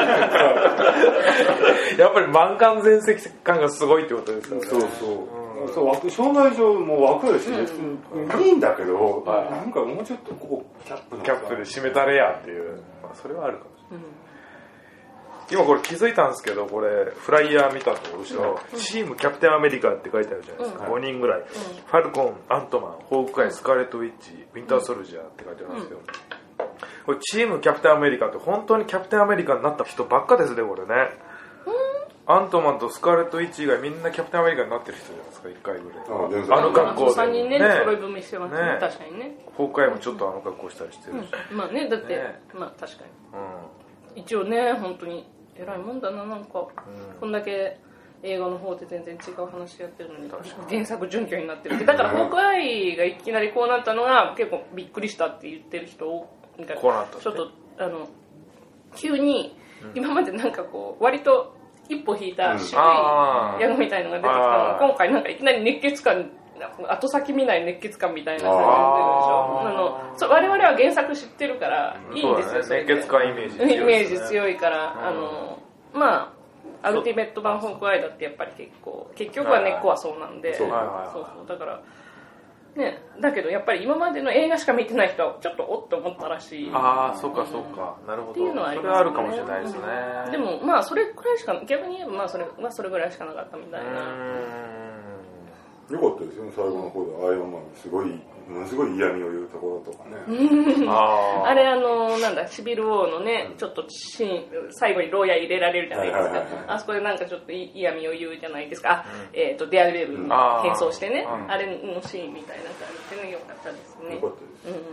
やっぱり満館全席感がすごいってことですよね。 そうそう、うん、そう障害上も分かるし、うん、いいんだけど、はい、なんかもうちょっとこうキャップのキャップで締めたれやっていう、まあ、それはあるかもしれない、うん今これ気づいたんですけどこれフライヤー見たと後ろ、うん、チームキャプテンアメリカって書いてあるじゃないですか、うん、ごにんぐらい、うん、ファルコン、アントマン、ホークアイ、スカーレットウィッチ、ウィンターソルジャーって書いてあるんですけど、うん、これチームキャプテンアメリカって本当にキャプテンアメリカになった人ばっかですねこれね、うん、アントマンとスカーレットウィッチ以外みんなキャプテンアメリカになってる人じゃないですかいっかいぐらい あ, あの格好でさんにんね揃い踏みしてますね、ね確かにねホークアイもちょっとあの格好したりしてるし、 うん、まあねだって、ね、まあ確かに、うん、一応ね本当に偉いもんだななんか、うん、こんだけ映画の方で全然違う話やってるのに原作準拠になってるだからホークアイがいきなりこうなったのが結構びっくりしたって言ってる人みたいなちょっとあの急に今までなんかこう割と一歩引いた渋い役みたいのが出てきたのが今回なんかいきなり熱血感後先見ない熱血感みたいな感じが出てるでしょ。あのそう我々は原作知ってるからいいんですよ。 それで熱血感イメージ強い、 ね、イメージ強いから、うん、あのまあアルティメット版ホークアイだってやっぱり結構結局は根っこはそうなんで、そうそうだからねだけどやっぱり今までの映画しか見てない人はちょっとおって思ったらしい。 ああそうかそうか、うん、なるほど。っていうのはありますね。それはあるかもしれないですね。 うん、でもまあそれくらいしか逆に言えばまあそれはそれぐらいしかなかったみたいな。 よかったですよね、最後の方でアイアンマンすごいものすごい嫌味を言うところとかね。 あ, あれあのなんだシビル王のね、うん、ちょっとシーン最後に牢屋入れられるじゃないですか、はいはいはいはい、あそこでなんかちょっと嫌味を言うじゃないですか、うん、えっ、ー、とデアデビルに変装してね、あ, あれのシーンみたいな感じでね、よかったですね。 よかったです、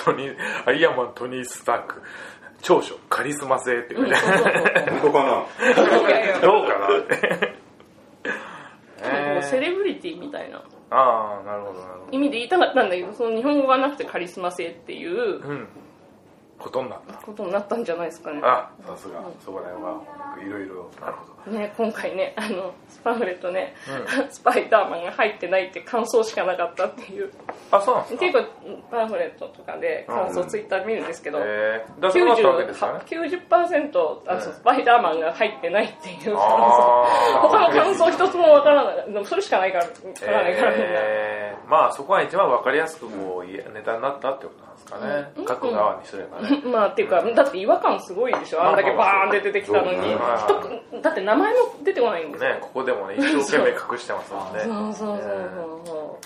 うん、トニーアイアンマントニー・スターク長所カリスマ性っていうね、 本当かなどうかなってえー、セレブリティみたいなあなるほどなるほど意味で言いたかったんだけど、その日本語がなくてカリスマ性っていう、うん、 ことになったことになったんじゃないですかね。 あ、さすが、うん、そこら辺はいろいろなるほどね。今回ね、あのパンフレットね、うん、スパイダーマンが入ってないって感想しかなかったっていう。 あ、そうなんですか。 結構パンフレットとかで感想、うん、ツイッター見るんですけど、 えー、きゅうじゅう、 きゅうじゅっパーセント あの、うん、スパイダーマンが入ってないっていう感想。他の感想一つもわからない。でもそれしかないから、わからないからみんな。 えー、まあそこは一番わかりやすくこう、うん、ネタになったってことなんですかね。うん、各側にすればね。 まあっていうか、だって違和感すごいでしょ。あんだけバーンって出てきたのに、だって名前も出てこないんですよ。 ね、ここでもね一生懸命隠してますもんね。 そうそうそうそう。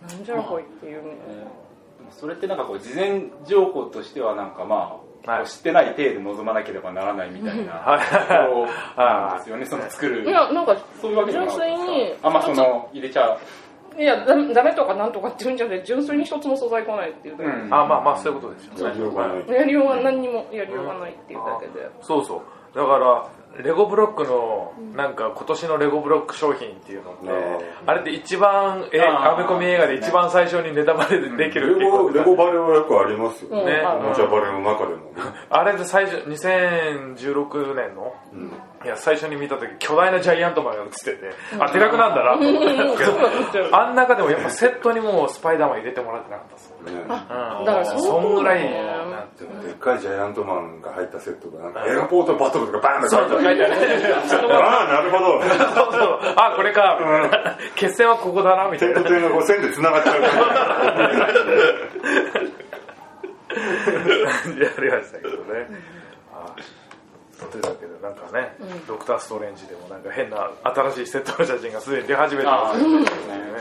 なんじゃらこいっていうね。 それってなんかこう事前情報としてはなんかまあ、はい、知ってない体で臨まなければならないみたいなところなんですよね。その作る。 いやなんかそういうわけじゃないですか。純粋にあまあその入れちゃう。 いやダメとかなんとかって言うんじゃなくて、純粋に一つも素材来ないっていうだけで、うん、 あまあまあそういうことですよね。 やりようが何にもやりようがないっていうだけで、 うん、そうそう。だからレゴブロックのなんか今年のレゴブロック商品っていうのって、うん、あれで一番えアメコミ映画で一番最初にネタバレでできるっていう、 うん、レゴバレはよくありますよね。ね、おもちゃバレの中でも、ね、 あれで最初にせんじゅうろくねんの、うん、いや最初に見た時巨大なジャイアントマンが映ってて、うん、あでかくなんだなと思ったんですけど、あん中でもやっぱセットにもスパイダーマン入れてもらってなかったですよね。ね、うん、だからそんぐらいなんていうの、でっかいジャイアントマンが入ったセットがなんかエアポートバトルとかバーンと書いてある。ああなるほど。 そうそう。あこれか。うん、決戦はここだなみたいな。 点と点がこう線で繋がっちゃうから。 やりましたけどね。というわけでなんかね、うん、ドクターストレンジでもなんか変な新しいセットの写真がすでに出始めてますけどね。はい、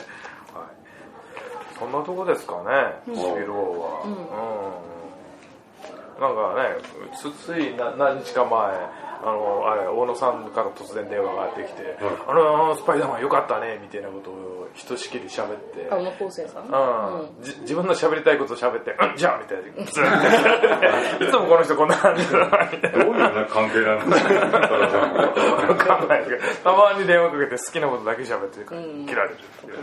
そんなとこですかね。シビル王は。うんうん、なんかね、つい何日か前。あのあれ大野さんから突然電話がってきて、うん、あのスパイダーマンよかったねみたいなことをひとしきり喋って、 あの昴生さん、 うんうん、じ自分の喋りたいことを喋って、うん、じゃあみたいな、いつもこの人こんな感じだなみたいな。 どういう、ね、関係なんですか。 分かんないですけど、たまに電話かけて好きなことだけ喋って切られる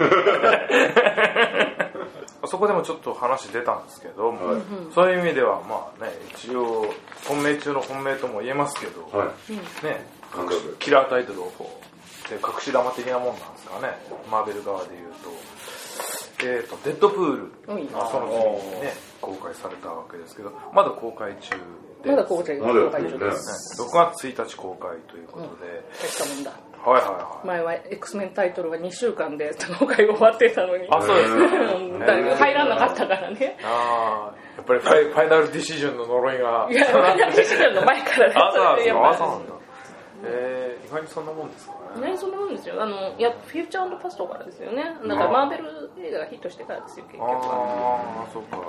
っていう。そこでもちょっと話出たんですけど、はい、そういう意味ではまあね一応本命中の本命とも言えますけど、はい、ねキラータイトルをこうで隠し玉的なもんなんですかね、マーベル側でいうと、えーとデッドプールがその次にね公開されたわけですけど、まだ公開中でまだ公開中です、 ね、ろくがつついたち公開ということで、 大したもんだ。 はいはいはい、 前は X メンタイトルがにしゅうかんで公開が終わってたのに、 あそうですね入らなかったからね。 あやっぱりファイ、ファイナルディシジョンの呪いがいやファイナルディシジョンの前からね。 あそうなんですか。あそうなんだ。えー、意外にそんなもんですかね。 意外にそんなもんですよ。あのいやフューチャー&パストからですよね。だからマーベル映画がヒットしてからですよ結局は。 ああそうか、うん、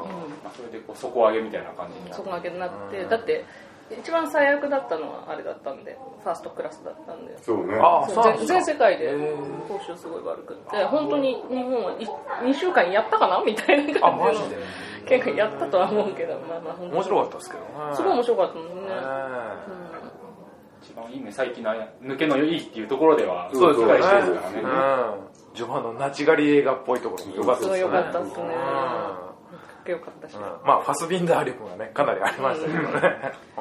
それでこう底上げみたいな感じになって、 底上げになって、だって一番最悪だったのはあれだったんで、ファーストクラスだったんで、 そうね、 あそう全世界で報酬すごい悪くって本当に日本はにしゅうかんやったかなみたいな感じの結構やったとは思うけど、まあまあ面白かったですけどね。 すごい面白かったもんね、うん、 一番いいね、最近の抜けのいいっていうところではそうですね、ですからね、うん、序盤のナチガリ映画っぽいところも良かったですね。 良かったですね、よかったし、うん、 まあファスビンダー力がねかなりありましたけどね、うん、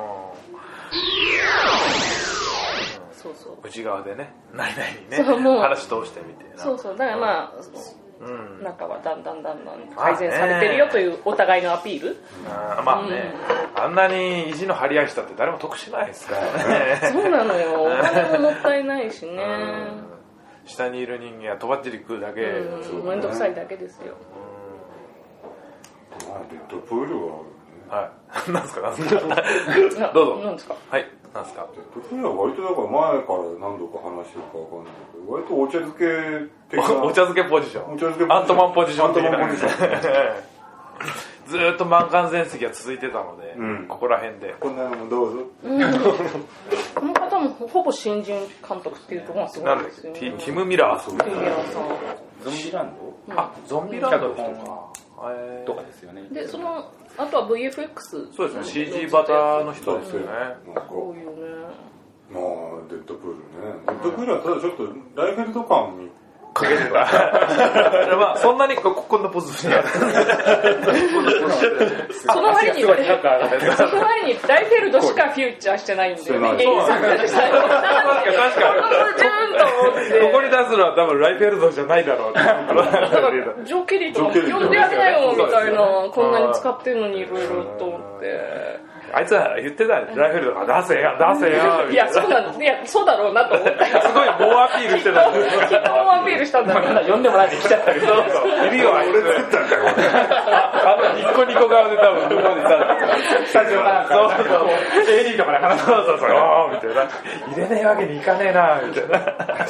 そうそう内側でね何々にね話通してみて、 そうそうだからまあ、うん、中はだんだんだんだん改善されてるよというお互いのアピール、 あまあね、うん、あんなに意地の張り合いしたって誰も得しないですからね。 そうなのよ、お金ももったいないしね、うん、 下にいる人間はとばっちり食うだけ、 うん、めんどくさいだけですよ。 まあ、デッドプールははい。なんですかなんですかどうぞ。 なんですかはい。 なんですか。 デッドプールは割とだから前から何度か話してるかわかんないけど、割とお茶漬け的な。 お茶漬けポジション。 お茶漬けアントマンポジション。 アントマンポジション。 ずーっと満館全席が続いてたので、うん、ここら辺で。 こんなのもどうぞ。 うん、この方もほぼ新人監督っていうところがすごいですよね。 ティム・ミラーさん。 ティム・ミラーさん。 ゾンビランド、 うん、あ、ゾンビランドの人か。 とかですよね。 で、その、あとは ブイエフエックス。 そうですね、シージー バタの人ですよね。 そういうね。 まあ、デッドプールね。デッドプールはただちょっとライフェルト感にかけてた。まあ、そんなにここんなポーズしてない。 その割に、その割にライフェルトしかフューチャーしてないんで。そうなんですよ。確かに。確かに。ここに出すのは多分ライフェルトじゃないだろう。だからジョー・ケリーとか呼んでやれないよみたいな、こんなに使ってるのにいろいろと思って。 あいつは言ってた、ライフェルトが出せや、出せや。 いや、そうなんです。いや、そうだろうなと思った。 すごい猛アピールしてた。 きっと猛アピールしたんだろうな。 呼んでもないで来ちゃったけど。そうそう。 いるよ、俺作ったんだよ。あの、ニッコニコ側で多分、向こうにいたんだよ。 スタジオかなんか。そうそう。エーディー とかで話す。 そうそうそう。あーみたいな。入れねえわけにいかねえなみたいな。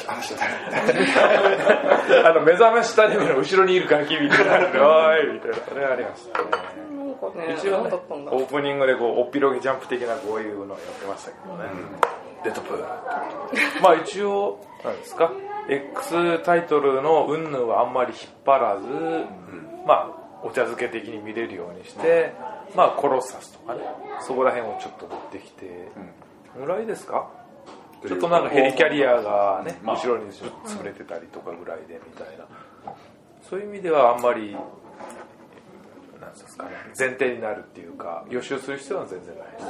あの、目覚ましタレビの後ろにいるガキみたいな。おーいみたいな。それありましたね。 ね、 一応、ね、オープニングでこうおっぴろげジャンプ的なこういうのをやってましたけどね、うん、デッドプールまあ一応何ですか X タイトルの云々はあんまり引っ張らず、うん、まあお茶漬け的に見れるようにして、うん、まあコロッサスとかねそこら辺をちょっと持ってきて、うん、ぐらいですかちょっとなんかヘリキャリアがね、まあ、後ろにぶっ潰れてたりとかぐらいでみたいなそういう意味ではあんまりなんですかね、前提になるっていうか予習する必要は全然ないです、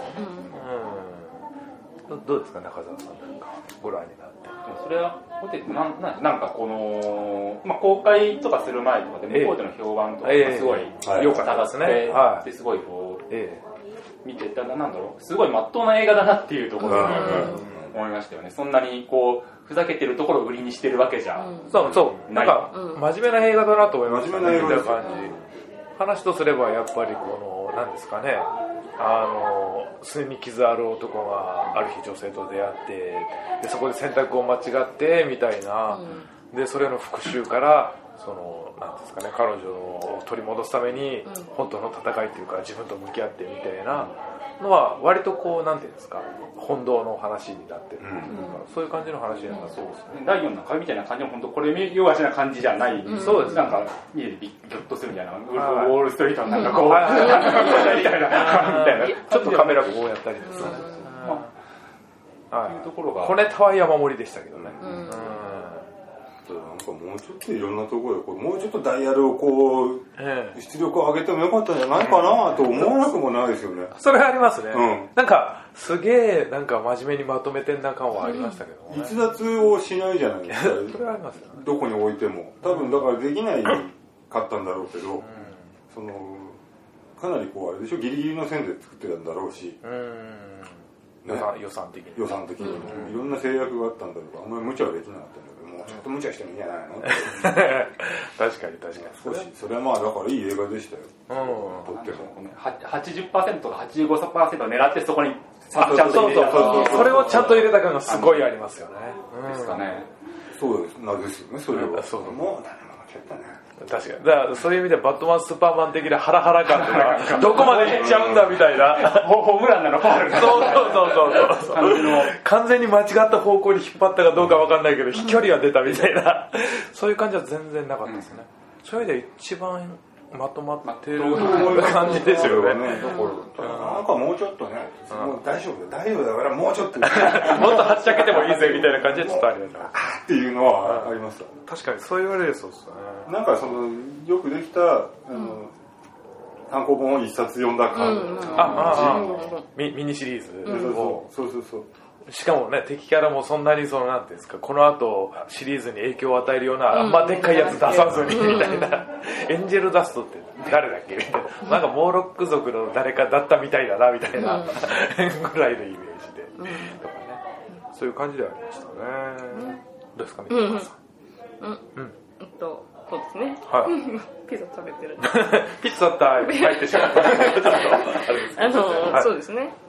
うんうん、どうですか中澤さんなんかご覧になってそれはな な, なんかこの、まあ、公開とかする前とかで向こうでの評判とかすごい良かったですね、はい、すごいこう、えー、見てたらなんだろうすごい真っ当な映画だなっていうところに思いましたよねそんなにこうふざけてるところを売りにしてるわけじゃ、うん、 そうそうなんか真面目な映画だなと思いましたね真面目な映画みたいな感じ話とすればやっぱりこの何ですかねあの巣に傷ある男がある日女性と出会ってでそこで選択を間違ってみたいな、うん、でそれの復讐からその何ですかね彼女を取り戻すために本当の戦いっていうか自分と向き合ってみたいなのは割とこうなんていうんですか本堂の話になってるっていうか、うん、そういう感じの話になったそうですね。 だいよんの壁みたいな感じも本当これ見よがちな感じじゃない、うん、そうですなんか見てギョッとするみたいな、うん、ウルフ・ウォール・ストリートのなんかこうみたいなみたいなちょっとカメラがこうやったりですね。 まあいうところが小ネタは山盛りでしたけどね。うんうんなんかもうちょっといろんなところでこうもうちょっとダイヤルをこう、ええ、出力を上げてもよかったんじゃないかなと思わなくもないですよね。 それはありますね、うん、なんかすげえなんか真面目にまとめてんな感はありましたけどね、 うん、逸脱をしないじゃないですかそれはありますよねどこに置いても多分だからできないかったんだろうけど、うん、そのかなりこうあれでしょギリギリの線で作ってたんだろうし、 うんね、予算的に予算的にも、うん、いろんな制約があったんだろうからあんまり無茶はできなかったんだけどもうちょっと無茶してもいいんじゃないの確かに確かに少しそれはまあだからいい映画でしたよ、うん、とってもはちじゅっパーセントとかはちじゅうごパーセントを狙ってそこにちゃんと入れたそれをちゃんと入れた感がすごいありますよねですかねそうですなんですよねそれはそうもう誰も負けたね確かにだからそういう意味でバットマンスーパーマン的なハラハラ感とかどこまでいっちゃうんだみたいなホームランなのファウルなのそうそうそうそう完全に間違った方向に引っ張ったかどうか分かんないけど飛距離は出たみたいなそういう感じは全然なかったですね、うん、そういう意味で一番まとまってる感じですよね、うん、 なんかもうちょっとね、うん、もう大丈夫だ大丈夫だからもうちょっともっとはっちゃけてもいいぜみたいな感じでちょっとありましたあーっていうのはありました確かにそう言われるそうですねなんかそのよくできたあの単行本を一冊読んだ感じ、うんうん、 ああミ, ミニシリーズ、 うん、そうそうそうそうしかもね敵キャラもそんなにそのなんていうんですかこの後シリーズに影響を与えるような、うん、あんまでっかいやつ出さずにみたいなエンジェルダストって誰だっけみたいななんかモーロック族の誰かだったみたいだなみたいな、うん、ぐらいのイメージで、うん、とかねそういう感じではありましたね、うん、どうですかね、うんうんうんうんえっとそうですね、 はい、 ピザ食べてるピザタイム入ってしまったあの、はい、そうですねそ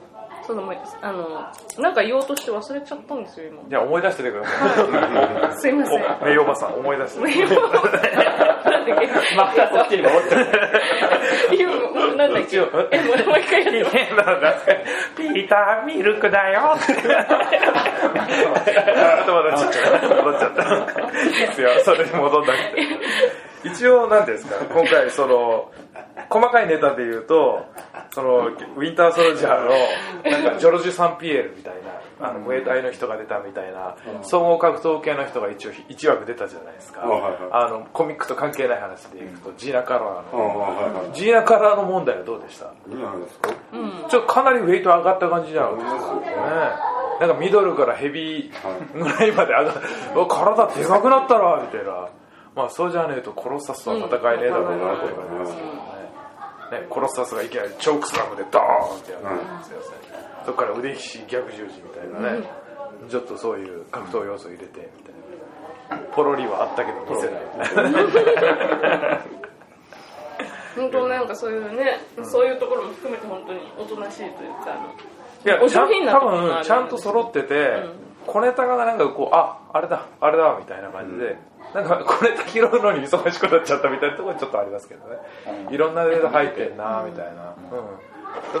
そうだ、もうあのなんか言おうとして忘れちゃったんですよ今。 いや思い出しててくださはい、すいません。 名誉おばさん思い出して。 名誉おばさん。なんだっけ。 またこっちに戻って。 なんだっけ。え、もう一回やって。 ピーターミルクだよ。ちょっとまだちっちゃい戻っちゃった。いいですよ。それに戻んなくて。一応なんですか。今回その細かいネタで言うと。そのウィンターソルジャーのなんかジョルジュ・サンピエールみたいなあのムエタイの人が出たみたいな総合格闘系の人が一応いちわく出たじゃないですか。あのコミックと関係ない話で言うとジーナ・カラーのジーナ・カラーの問題はどうでした？ いいじゃないですか。 ちょっとかなりウェイト上がった感じじゃないですかね。なんかミドルからヘビーぐらいまで上がる体でかくなったらみたいな。まあそうじゃねえとコロッサスとは戦えねえだろうなと思いますけどね。ね、コロッサスがいきなりチョークスラムでドーンってやるんですよ、うん、そこから腕ひしぎ逆十字みたいなね、うん、ちょっとそういう格闘要素入れてみたいなポロリはあったけど見せない本当なんかそういうね、うん、そういうところも含めて本当におとなしいというかいやお上品なところ多分ちゃんと揃ってて、うん、小ネタがなんかこうああれだあれだみたいな感じで、うんなんかこれ拾うのに忙しくなっちゃったみたいなところちょっとありますけどね、いろんなデータ入ってんなみたいな、うん、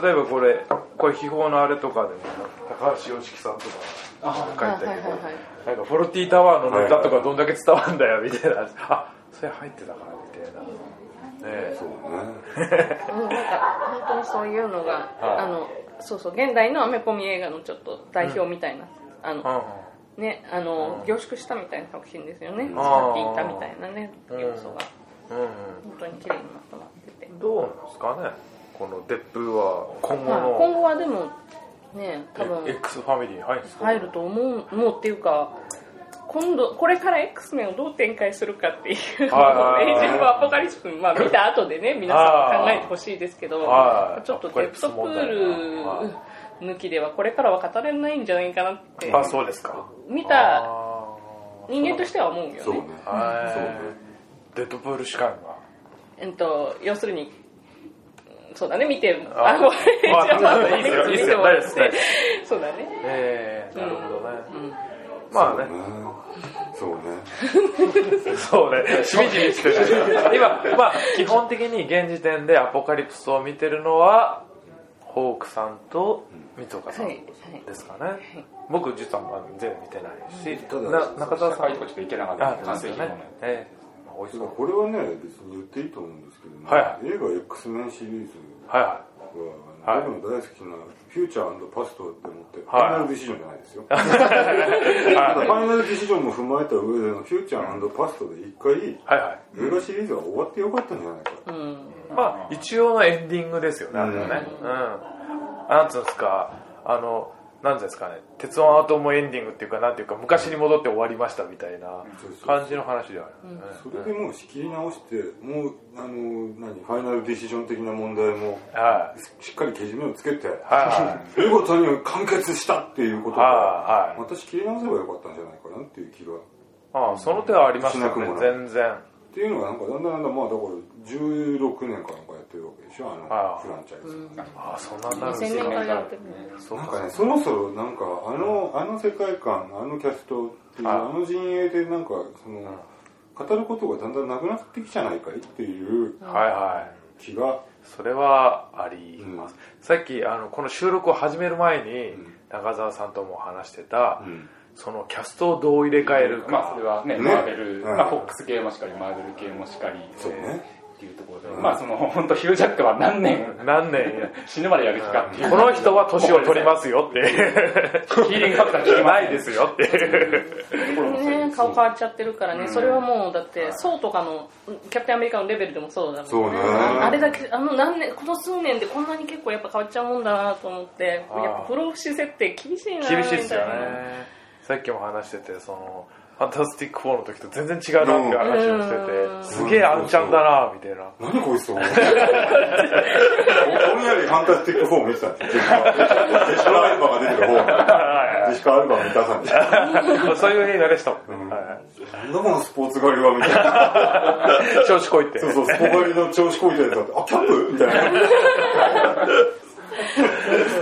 例えばこれこれ秘宝のあれとかでも高橋洋樹さんとか書いてたけどなんかフォルティタワーのネタとかどんだけ伝わるんだよみたいなあそれ入ってたからみたいなねそうねなんか本当にそういうのがあのそうそう現代のアメコミ映画のちょっと代表みたいな、うん、あの、うんね、あの、うん、凝縮したみたいな作品ですよね。さっき言ったみたいなね、要素が、うんうん、本当に綺麗にまとまってて。 どうなんですかね、このデップは今後の、 まあ、今後はでもね、多分 X ファミリーに入るんですか？ 入ると思う、思うっていうか、今度これから X メンをどう展開するかっていうのをエイジングアポカリプス、まあ見た後でね、皆さんも考えてほしいですけど、ちょっとデッドプール抜きではこれからは語れないんじゃないかなって。 あ、そうですか。 見た人間としては思うよね。 そうね。 デッドプール視観が。 えっと要するにそうだね見てあのいいですよいいですよ大丈夫です。 そうだね。 ええなるほどね。まあね。 そうね。 そうね。しみじみしてる。今まあ基本的に現時点でアポカリプスを見てるのはホークさんと三岡さんですかね。はいはい、僕実は全部見てないし、うん、な中田さんとかちょっと行けなかったんですよね。ええこれはね別に言っていいと思うんですけどね。はい、映画 X メンシリーズは、はい、僕の大好きなフューチャー&パストって思って、はい、ファイナルディシジョンじゃないですよ。ただファイナルディシジョンも踏まえた上でのフューチャー&パストで一回、はいはい、映画シリーズは終わってよかったんじゃないか。うん、 まあ一応のエンディングですよね。あれはね。うん。なんつうんですかあの。なんですかね、鉄腕アトムエンディングっていうかなんていうか昔に戻って終わりましたみたいな感じの話ではある、ね、 それでもう仕切り直してもうあの何ファイナルディシジョン的な問題もしっかりけじめをつけて、はい、見事に完結したっていうことが、はい、また仕切り直せばよかったんじゃないかなっていう気がああその手はありますよね全然っていうのがなんかだんだんだんだんまあだからじゅうろくねんかなんかやってるわけでしょあのフランチャイズ、うん、 ああそんなんなるんですよねなんかねそろそろなんかあのあの世界観あのキャストっていうあの陣営でなんかその語ることがだんだんなくなってきじゃないかいっていう気が、はいはい、 それはあります、うん、さっきあのこの収録を始める前に中澤さんとも話してた、うんそのキャストをどう入れ替えるか、 まあそれはね、ねマーベル、うんまあ、フォックス系もしかりマーベル系もしかりそうねっていうところで、うん、まあその本当ヒュージャックは何年何年死ぬまでやる気かっていう、 うん、この人は年を取りますよってヒーリングファクター聞ないですよってね顔変わっちゃってるからね、うん、それはもうだってソーとかのキャプテンアメリカのレベルでもそうだもんね。そうねあれだけあの何年この数年でこんなに結構やっぱ変わっちゃうもんだなと思ってやっぱ不老不死設定厳しいな厳しいですよね。さっきも話しててそのファンタスティックフォーの時と全然違うなって話をしてて、うん、すげえあんちゃんだなみたいな。 何こいつと思ってぼんやりファンタスティックフォー見てたんですよ。ジェシカ・アルバが出てる方ジェシカ・アルバが見たさんでそういう映画でした、 うんはい、なんだこのスポーツ狩りはみたいな調子こいてそうそうスポーツ狩りの調子こいてるやつだってあキャップみたいな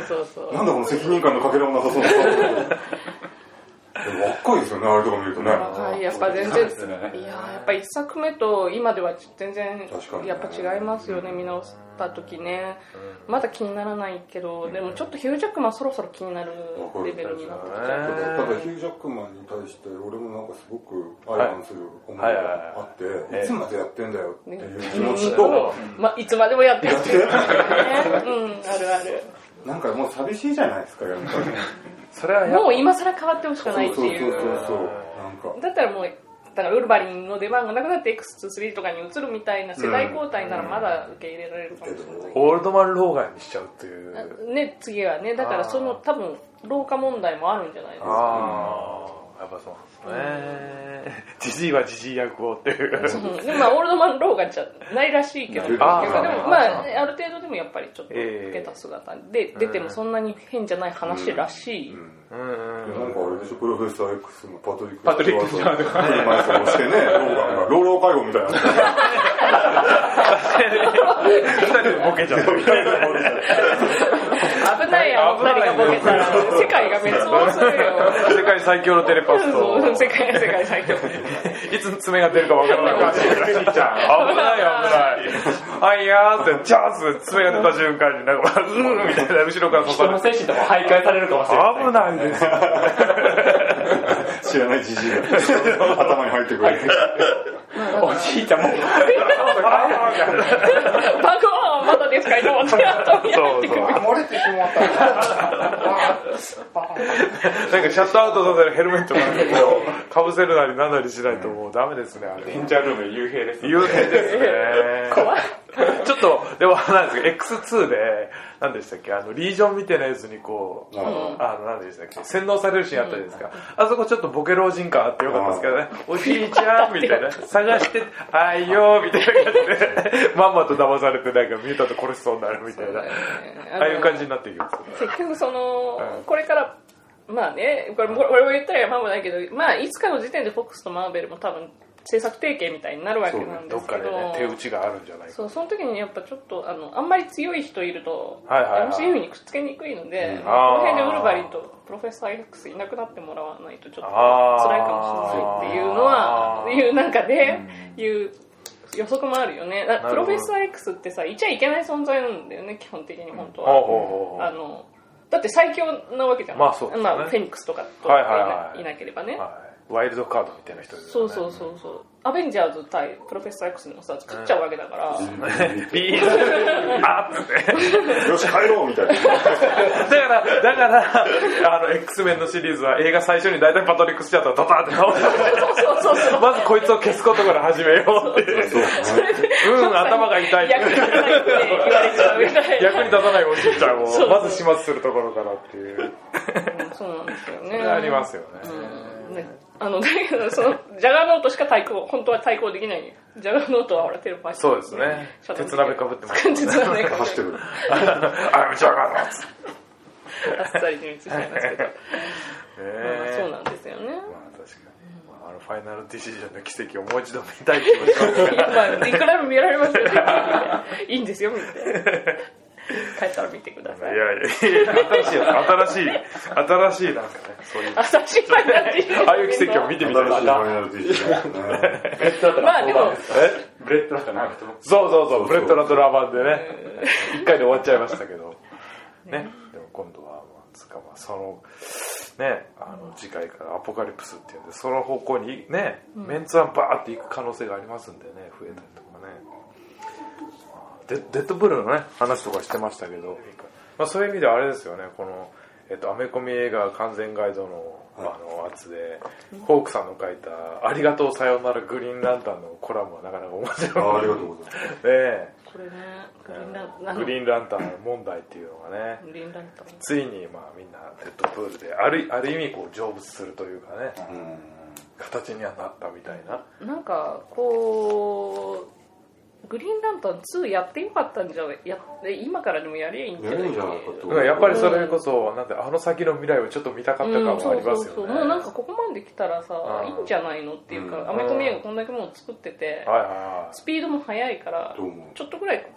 そうそうなんだこの責任感のかけらもなさそうなでも若いですよね、あれとか見るとね。 若い、やっぱ全然、いややっぱ一作目と今では全然やっぱ違いますよね、見直した時ね。まだ気にならないけど、でもちょっとヒュージャックマンそろそろ気になるレベルになってきちゃう。 ただヒュージャックマンに対して俺もなんかすごく相反する思いがあって、いつまでやってんだよっていう気持ちと、 まあいつまでもやってるっていうね。うん、あるある。 なんかもう寂しいじゃないですか、やっぱり。 それはもう今更変わってほしくないっていう。 そうそうそうそう。なんかだったらもう、だからウルヴァリンの出番がなくなって エックスツー、スリー とかに移るみたいな世代交代ならまだ受け入れられるかもしれない。 オールドマンローガンにしちゃうっていう。 ね、次はね、だからその多分、老化問題もあるんじゃないですか。 ああ、やっぱそうなんですね。ジジイはジジイ役をっていう。 でもまあ、オールドマンローガンじゃないらしいけど、でもまあ、ある程度でもやっぱりちょっと老けた姿で出てもそんなに変じゃない話らしい。 なんかあれでしょ、プロフェッサー X のパトリック・パトリック・スチュワートが車椅子をしてね、ローガンが老老介護みたいな。 二人でボケちゃう。 危ないよ、二人がボケたら世界が滅亡するよ。 世界最強のテレパスと世界世界最強。 いつ爪が出るかわからないから危ない危ないあいやーってチャンス爪が出た瞬間になんかうんみたいな後ろから刺さ人の精神とか徘徊されるかもしれない。 危ないですよ。 知らないジジイが頭に入ってくる。 おじいちゃんもバグはまだですかいと思って後に入ってくる。 漏れてしまった。 なんかシャットアウトさせるヘルメットなんかこうかぶせるなりなんなりしないともうダメですね、あれ。 レンジャールーム幽閉です。 幽閉ですね。 怖い。 ちょっとでもなんですか エックスツー で何でしたっけ、あのリージョンみたいなやつにこう、うん、あの何でしたっけ、洗脳されるシーンあったじゃないですか、うん、あそこちょっとボケ老人感あってよかったですけどね、おじいちゃんみたいな探してあいよみたいな感じでまんまと騙されてなんか見たと殺しそうになるみたいな、ね、ああいう感じになっていきます、 ね、結局その、うん、これからまあね、これ俺も言ったらまあもないけど、まあいつかの時点でフォックスとマーベルも多分制作提携みたいになるわけなんですけど、 どっかでね手打ちがあるんじゃないか。 そう、その時にやっぱちょっとあのあんまり強い人いると、 はいはいはい、 エムシーユー にくっつけにくいので、うん、この辺でウルヴァリンとプロフェッサー X いなくなってもらわないとちょっと辛いかもしれないっていうのはいうなんかで、うん、いう予測もあるよね。プロフェッサー X ってさ、いちゃいけない存在なんだよね、基本的に本当は。うん、あのだって最強なわけじゃん。 まあそうですね。まあ、 フェニックスとかと、はいはいはい、いなければね、はい。 ワイルドカードみたいな人ですよね。そうそうそうそう。アベンジャーズ対プロフェッサー X でもさ、作っちゃうわけだから。 ビールあっつって。 よし帰ろうみたいな。だから、だから、あの、X メンのシリーズは映画最初に大体パトリック・スチュアートをドターって倒して。そうそうそう。まずこいつを消すことから始めようっていう。うん、頭が痛い。役に立たないって言われちゃうみたいな。役に立たないおじいちゃんを、まず始末するところからっていう。 そうなんですよね。 ありますよね。 うん、ね、あのだけどそのジャガーノートしか対抗本当は対抗できない。ジャガーノートはほらテレパシー。 そうですね。鉄鍋かぶってます。 鉄鍋かぶってる。 あやめジャガーノート。 あっさり入手しちゃいますけど。えー、そうなんですよね。 まあ確かに。まあ、あのファイナルディシジョンの奇跡をもう一度見たい気もしますが。 まあいくらでも見られますよね。いいんですよ見て。帰ったら見てください。 いやいや、新しいやつ、新しい、新しいなんかね、そういう。 新しいファイナルディシジョン。 ああいう奇跡を見てみたい。 新しいファイナルディシジョン。 まあでも、 ブレッドラットなくても。 そうそうそう、ブレッドラットラーマンでね、一回で終わっちゃいましたけど。ね、でも今度は、まあ、つかまあ、その、ね、あの、次回からアポカリプスっていうんで、その方向にね、メンツはバーっていく可能性がありますんでね、増えたりとかね。デ, デッドブルのね話とかしてましたけど、まあ、そういう意味ではあれですよね、この、えっと、アメコミ映画完全ガイドのあのやつで、ホークさんの書いた「ありがとうさようならグリーンランタン」のコラムはなかなか面白い。 あ, ありがとうございます。 ね、 これね、グリーンランタン、 グリーンランタン問題っていうのがね、 グリーンランタンついにまあみんなデッドプールである、ある意味こう成仏するというかね、うん、形にはなったみたいな。 なんかこうグリーンランタンツーやってよかったんじゃや今からでもやりゃいいんじゃないかと。やっぱりそれこそ、うん、なんであの先の未来をちょっと見たかった感もありますよね。うん、そうそうそう、もうなんかここまで来たらさ、うん、いいんじゃないのっていうか、うん、アメコミ映画こんだけもう作ってて、はいはいはい、スピードも速いから、ちょっとぐらい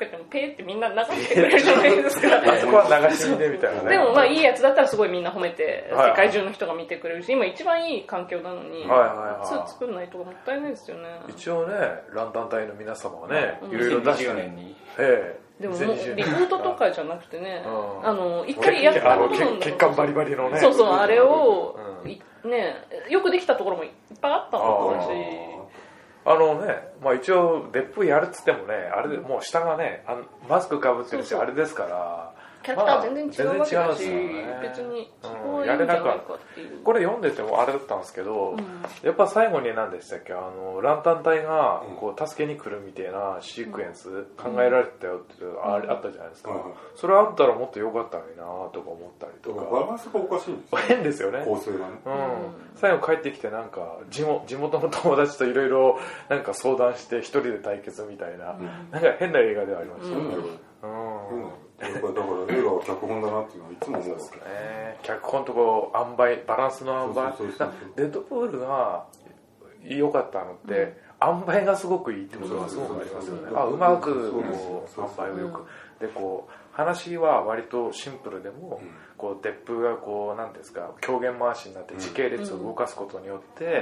か言ってもペーってみんな流してくれるじゃないですか。 あそこは流し見でみたいなね。 でもまあいいやつだったらすごいみんな褒めて、はい、世界中の人が見てくれるし、今一番いい環境なのに、はいはいはい、作んないとかもったいないですよね。 一応ね、ランタン隊の皆様はね、いろいろ出してねんに。ええでももうリブートとかじゃなくてね、うん、あの一回やったことなんだ血管バリバリのね。 そうそう、あれを、うん、ね、よくできたところもいっぱいあったのだし。 あのね、まあ一応デップやるっつってもね、あれでもう下がね、あのマスクかぶってるし、あれですから。 キャラクター全然違うわけだし、まあ、別にうん、やれなくはこれ読んでてもあれだったんですけど、うん、やっぱ最後に何でしたっけ、あのランタン隊がこう助けに来るみたいなシークエンス考えられてたよってあれあったじゃないですか、うん、それあったらもっと良かったのになとか思ったりとか。 バランスがおかしいんですよ、ね、 変ですよね、 構成がね、 うん、最後帰ってきてなんか地元、地元の友達といろいろなんか相談して一人で対決みたいな、うん、なんか変な映画ではありましたよね、うんうんだから映画は脚本だなっていうのはいつも思うんですけどね。脚本とこう塩梅、バランスの塩梅。デッドプールが良かったのって、うん、塩梅がすごくいいってことがすごくありますよね。あ、うまくこう塩梅をよく、でこう話は割とシンプルでも、うん、こうデップがこうなんですか狂言回しになって時系列を動かすことによって、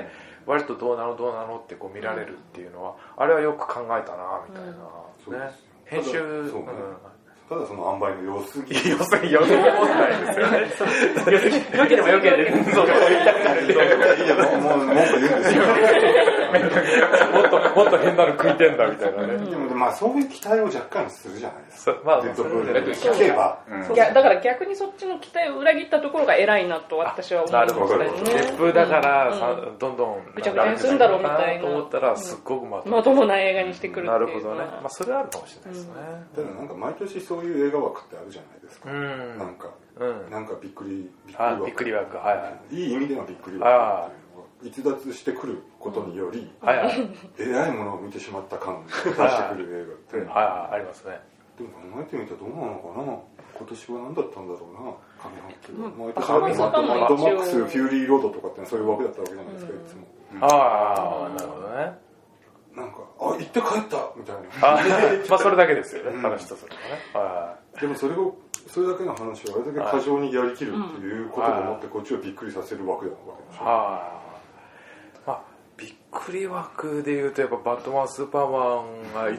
うん、割とどうなのどうなのってこう見られるっていうのは、あれはよく考えたなみたいな、ね、編集、うんただその塩梅の良すぎ良すぎ良すぎ問題ですよね。 良ければ良ければそう言いたくなる。 いやもうもう文句言うんですよ。 もっともっと変なの食いてんだみたいなね。 でもまあそういう期待を若干するじゃないですか。 まあデッドプールで聞けば。 いやだから逆にそっちの期待を裏切ったところが偉いなと私は思うんですよね。 なるほど。デップだからどんどんぐちゃぐちゃにするんだろうみたいな。 と思ったらすっごくまとまともな映画にしてくるっていう。 なるほどね。まあそれはあるかもしれないですね。 ただなんか毎年そういう映画枠ってあるじゃないですか、うん、なんか、うん、なんかびっくりびっくり枠、びっくり枠、はいはい、 いい意味でのびっくり枠っていうのが逸脱してくることにより、はいはい、えらいものを見てしまった感を出してくる映画ってはいはい、ありますね。 でも考えてみたらどうなのかな、今年は何だったんだろうな、上半期毎年はマッドマックスフューリーロードとかってそういう枠だったわけじゃないですか、いつも、 うん、ああなるほどね。 なんかあ行って帰ったみたいな、あまあそれだけですよね、うん、話とするとね、はい、 でもそれをそれだけの話をあれだけ過剰にやりきるっていうことを思ってこっちをびっくりさせるわけだわけでしょ。はあ、まあびっくり枠でいうとやっぱバットマンスーパーマンが、うん、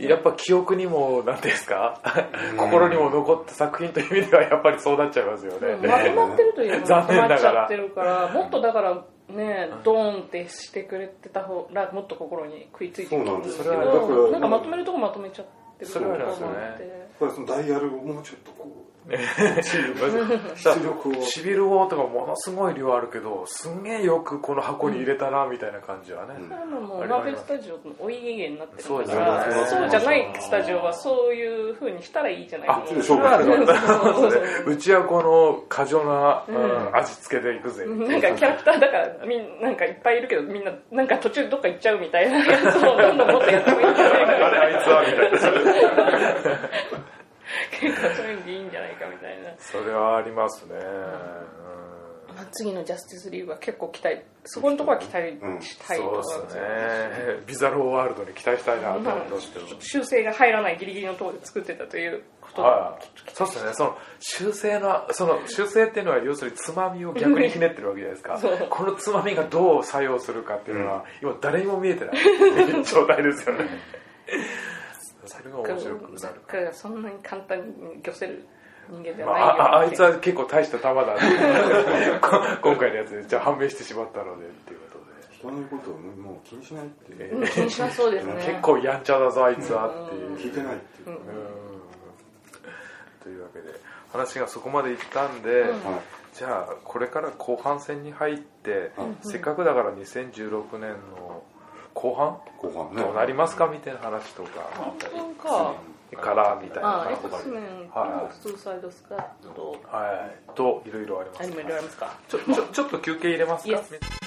やっぱ記憶にも何ですか、うん、心にも残った作品という意味ではやっぱりそうなっちゃいますよね、 うん、まとまってるというのがまとまっちゃってるからもっとだからね、ドーンってしてくれてた方がもっと心に食いついてくるんですけど、なんかまとめるとこまとめちゃってるそれはありますよね。 だからそのダイヤルをもうちょっとこうシビルウォーとかものすごい量あるけどすんげえよくこの箱に入れたなみたいな感じはね、 うん、それもマーベルスタジオのお家芸になってるから、そうじゃないスタジオはそういう風にしたらいいじゃないですか。 うちはこの過剰な、うん、味付けでいくぜ、 なんかキャラクターだからみんなんかいっぱいいるけどみんななんか途中どっか行っちゃうみたいなやつをどんどんもっとやってもいいんじゃないかあれあいつはみたいな結構そういうのでいいんじゃないかみたいな。 それはありますね、 うん、まあ、次のジャスティスリーグは結構期待、そこのところは期待したいところですよね、 うん、ビザローワールドに期待したいなと思うんですけど、まあ、 修正が入らないギリギリのところで作ってたということは、そうですね、その修正のその修正っていうのは要するにつまみを逆にひねってるわけじゃないですかこのつまみがどう作用するかっていうのは、うん、今誰にも見えてない状態ですよねそれが面白くなる。 作家がそんなに簡単に漁せる人間じゃないよ、 まあ、あ, あいつは結構大した玉だ今回のやつでじゃあ判明してしまったのでっていうことで、 人の言うことをもう気にしないっていう、 うん、気にしなそうですね結構やんちゃだぞあいつはっていう、 聞いてないっていう、うんうん、 というわけで話がそこまでいったんで、うん、じゃあこれから後半戦に入って、うん、せっかくだからにせんじゅうろくねんの後半後半ねどうなりますかみたいな話とかかからみたいな、 あ X メンとスーサイドスカットはいといろいろあります。 ありますか。 ちょちょちょっと休憩入れますか。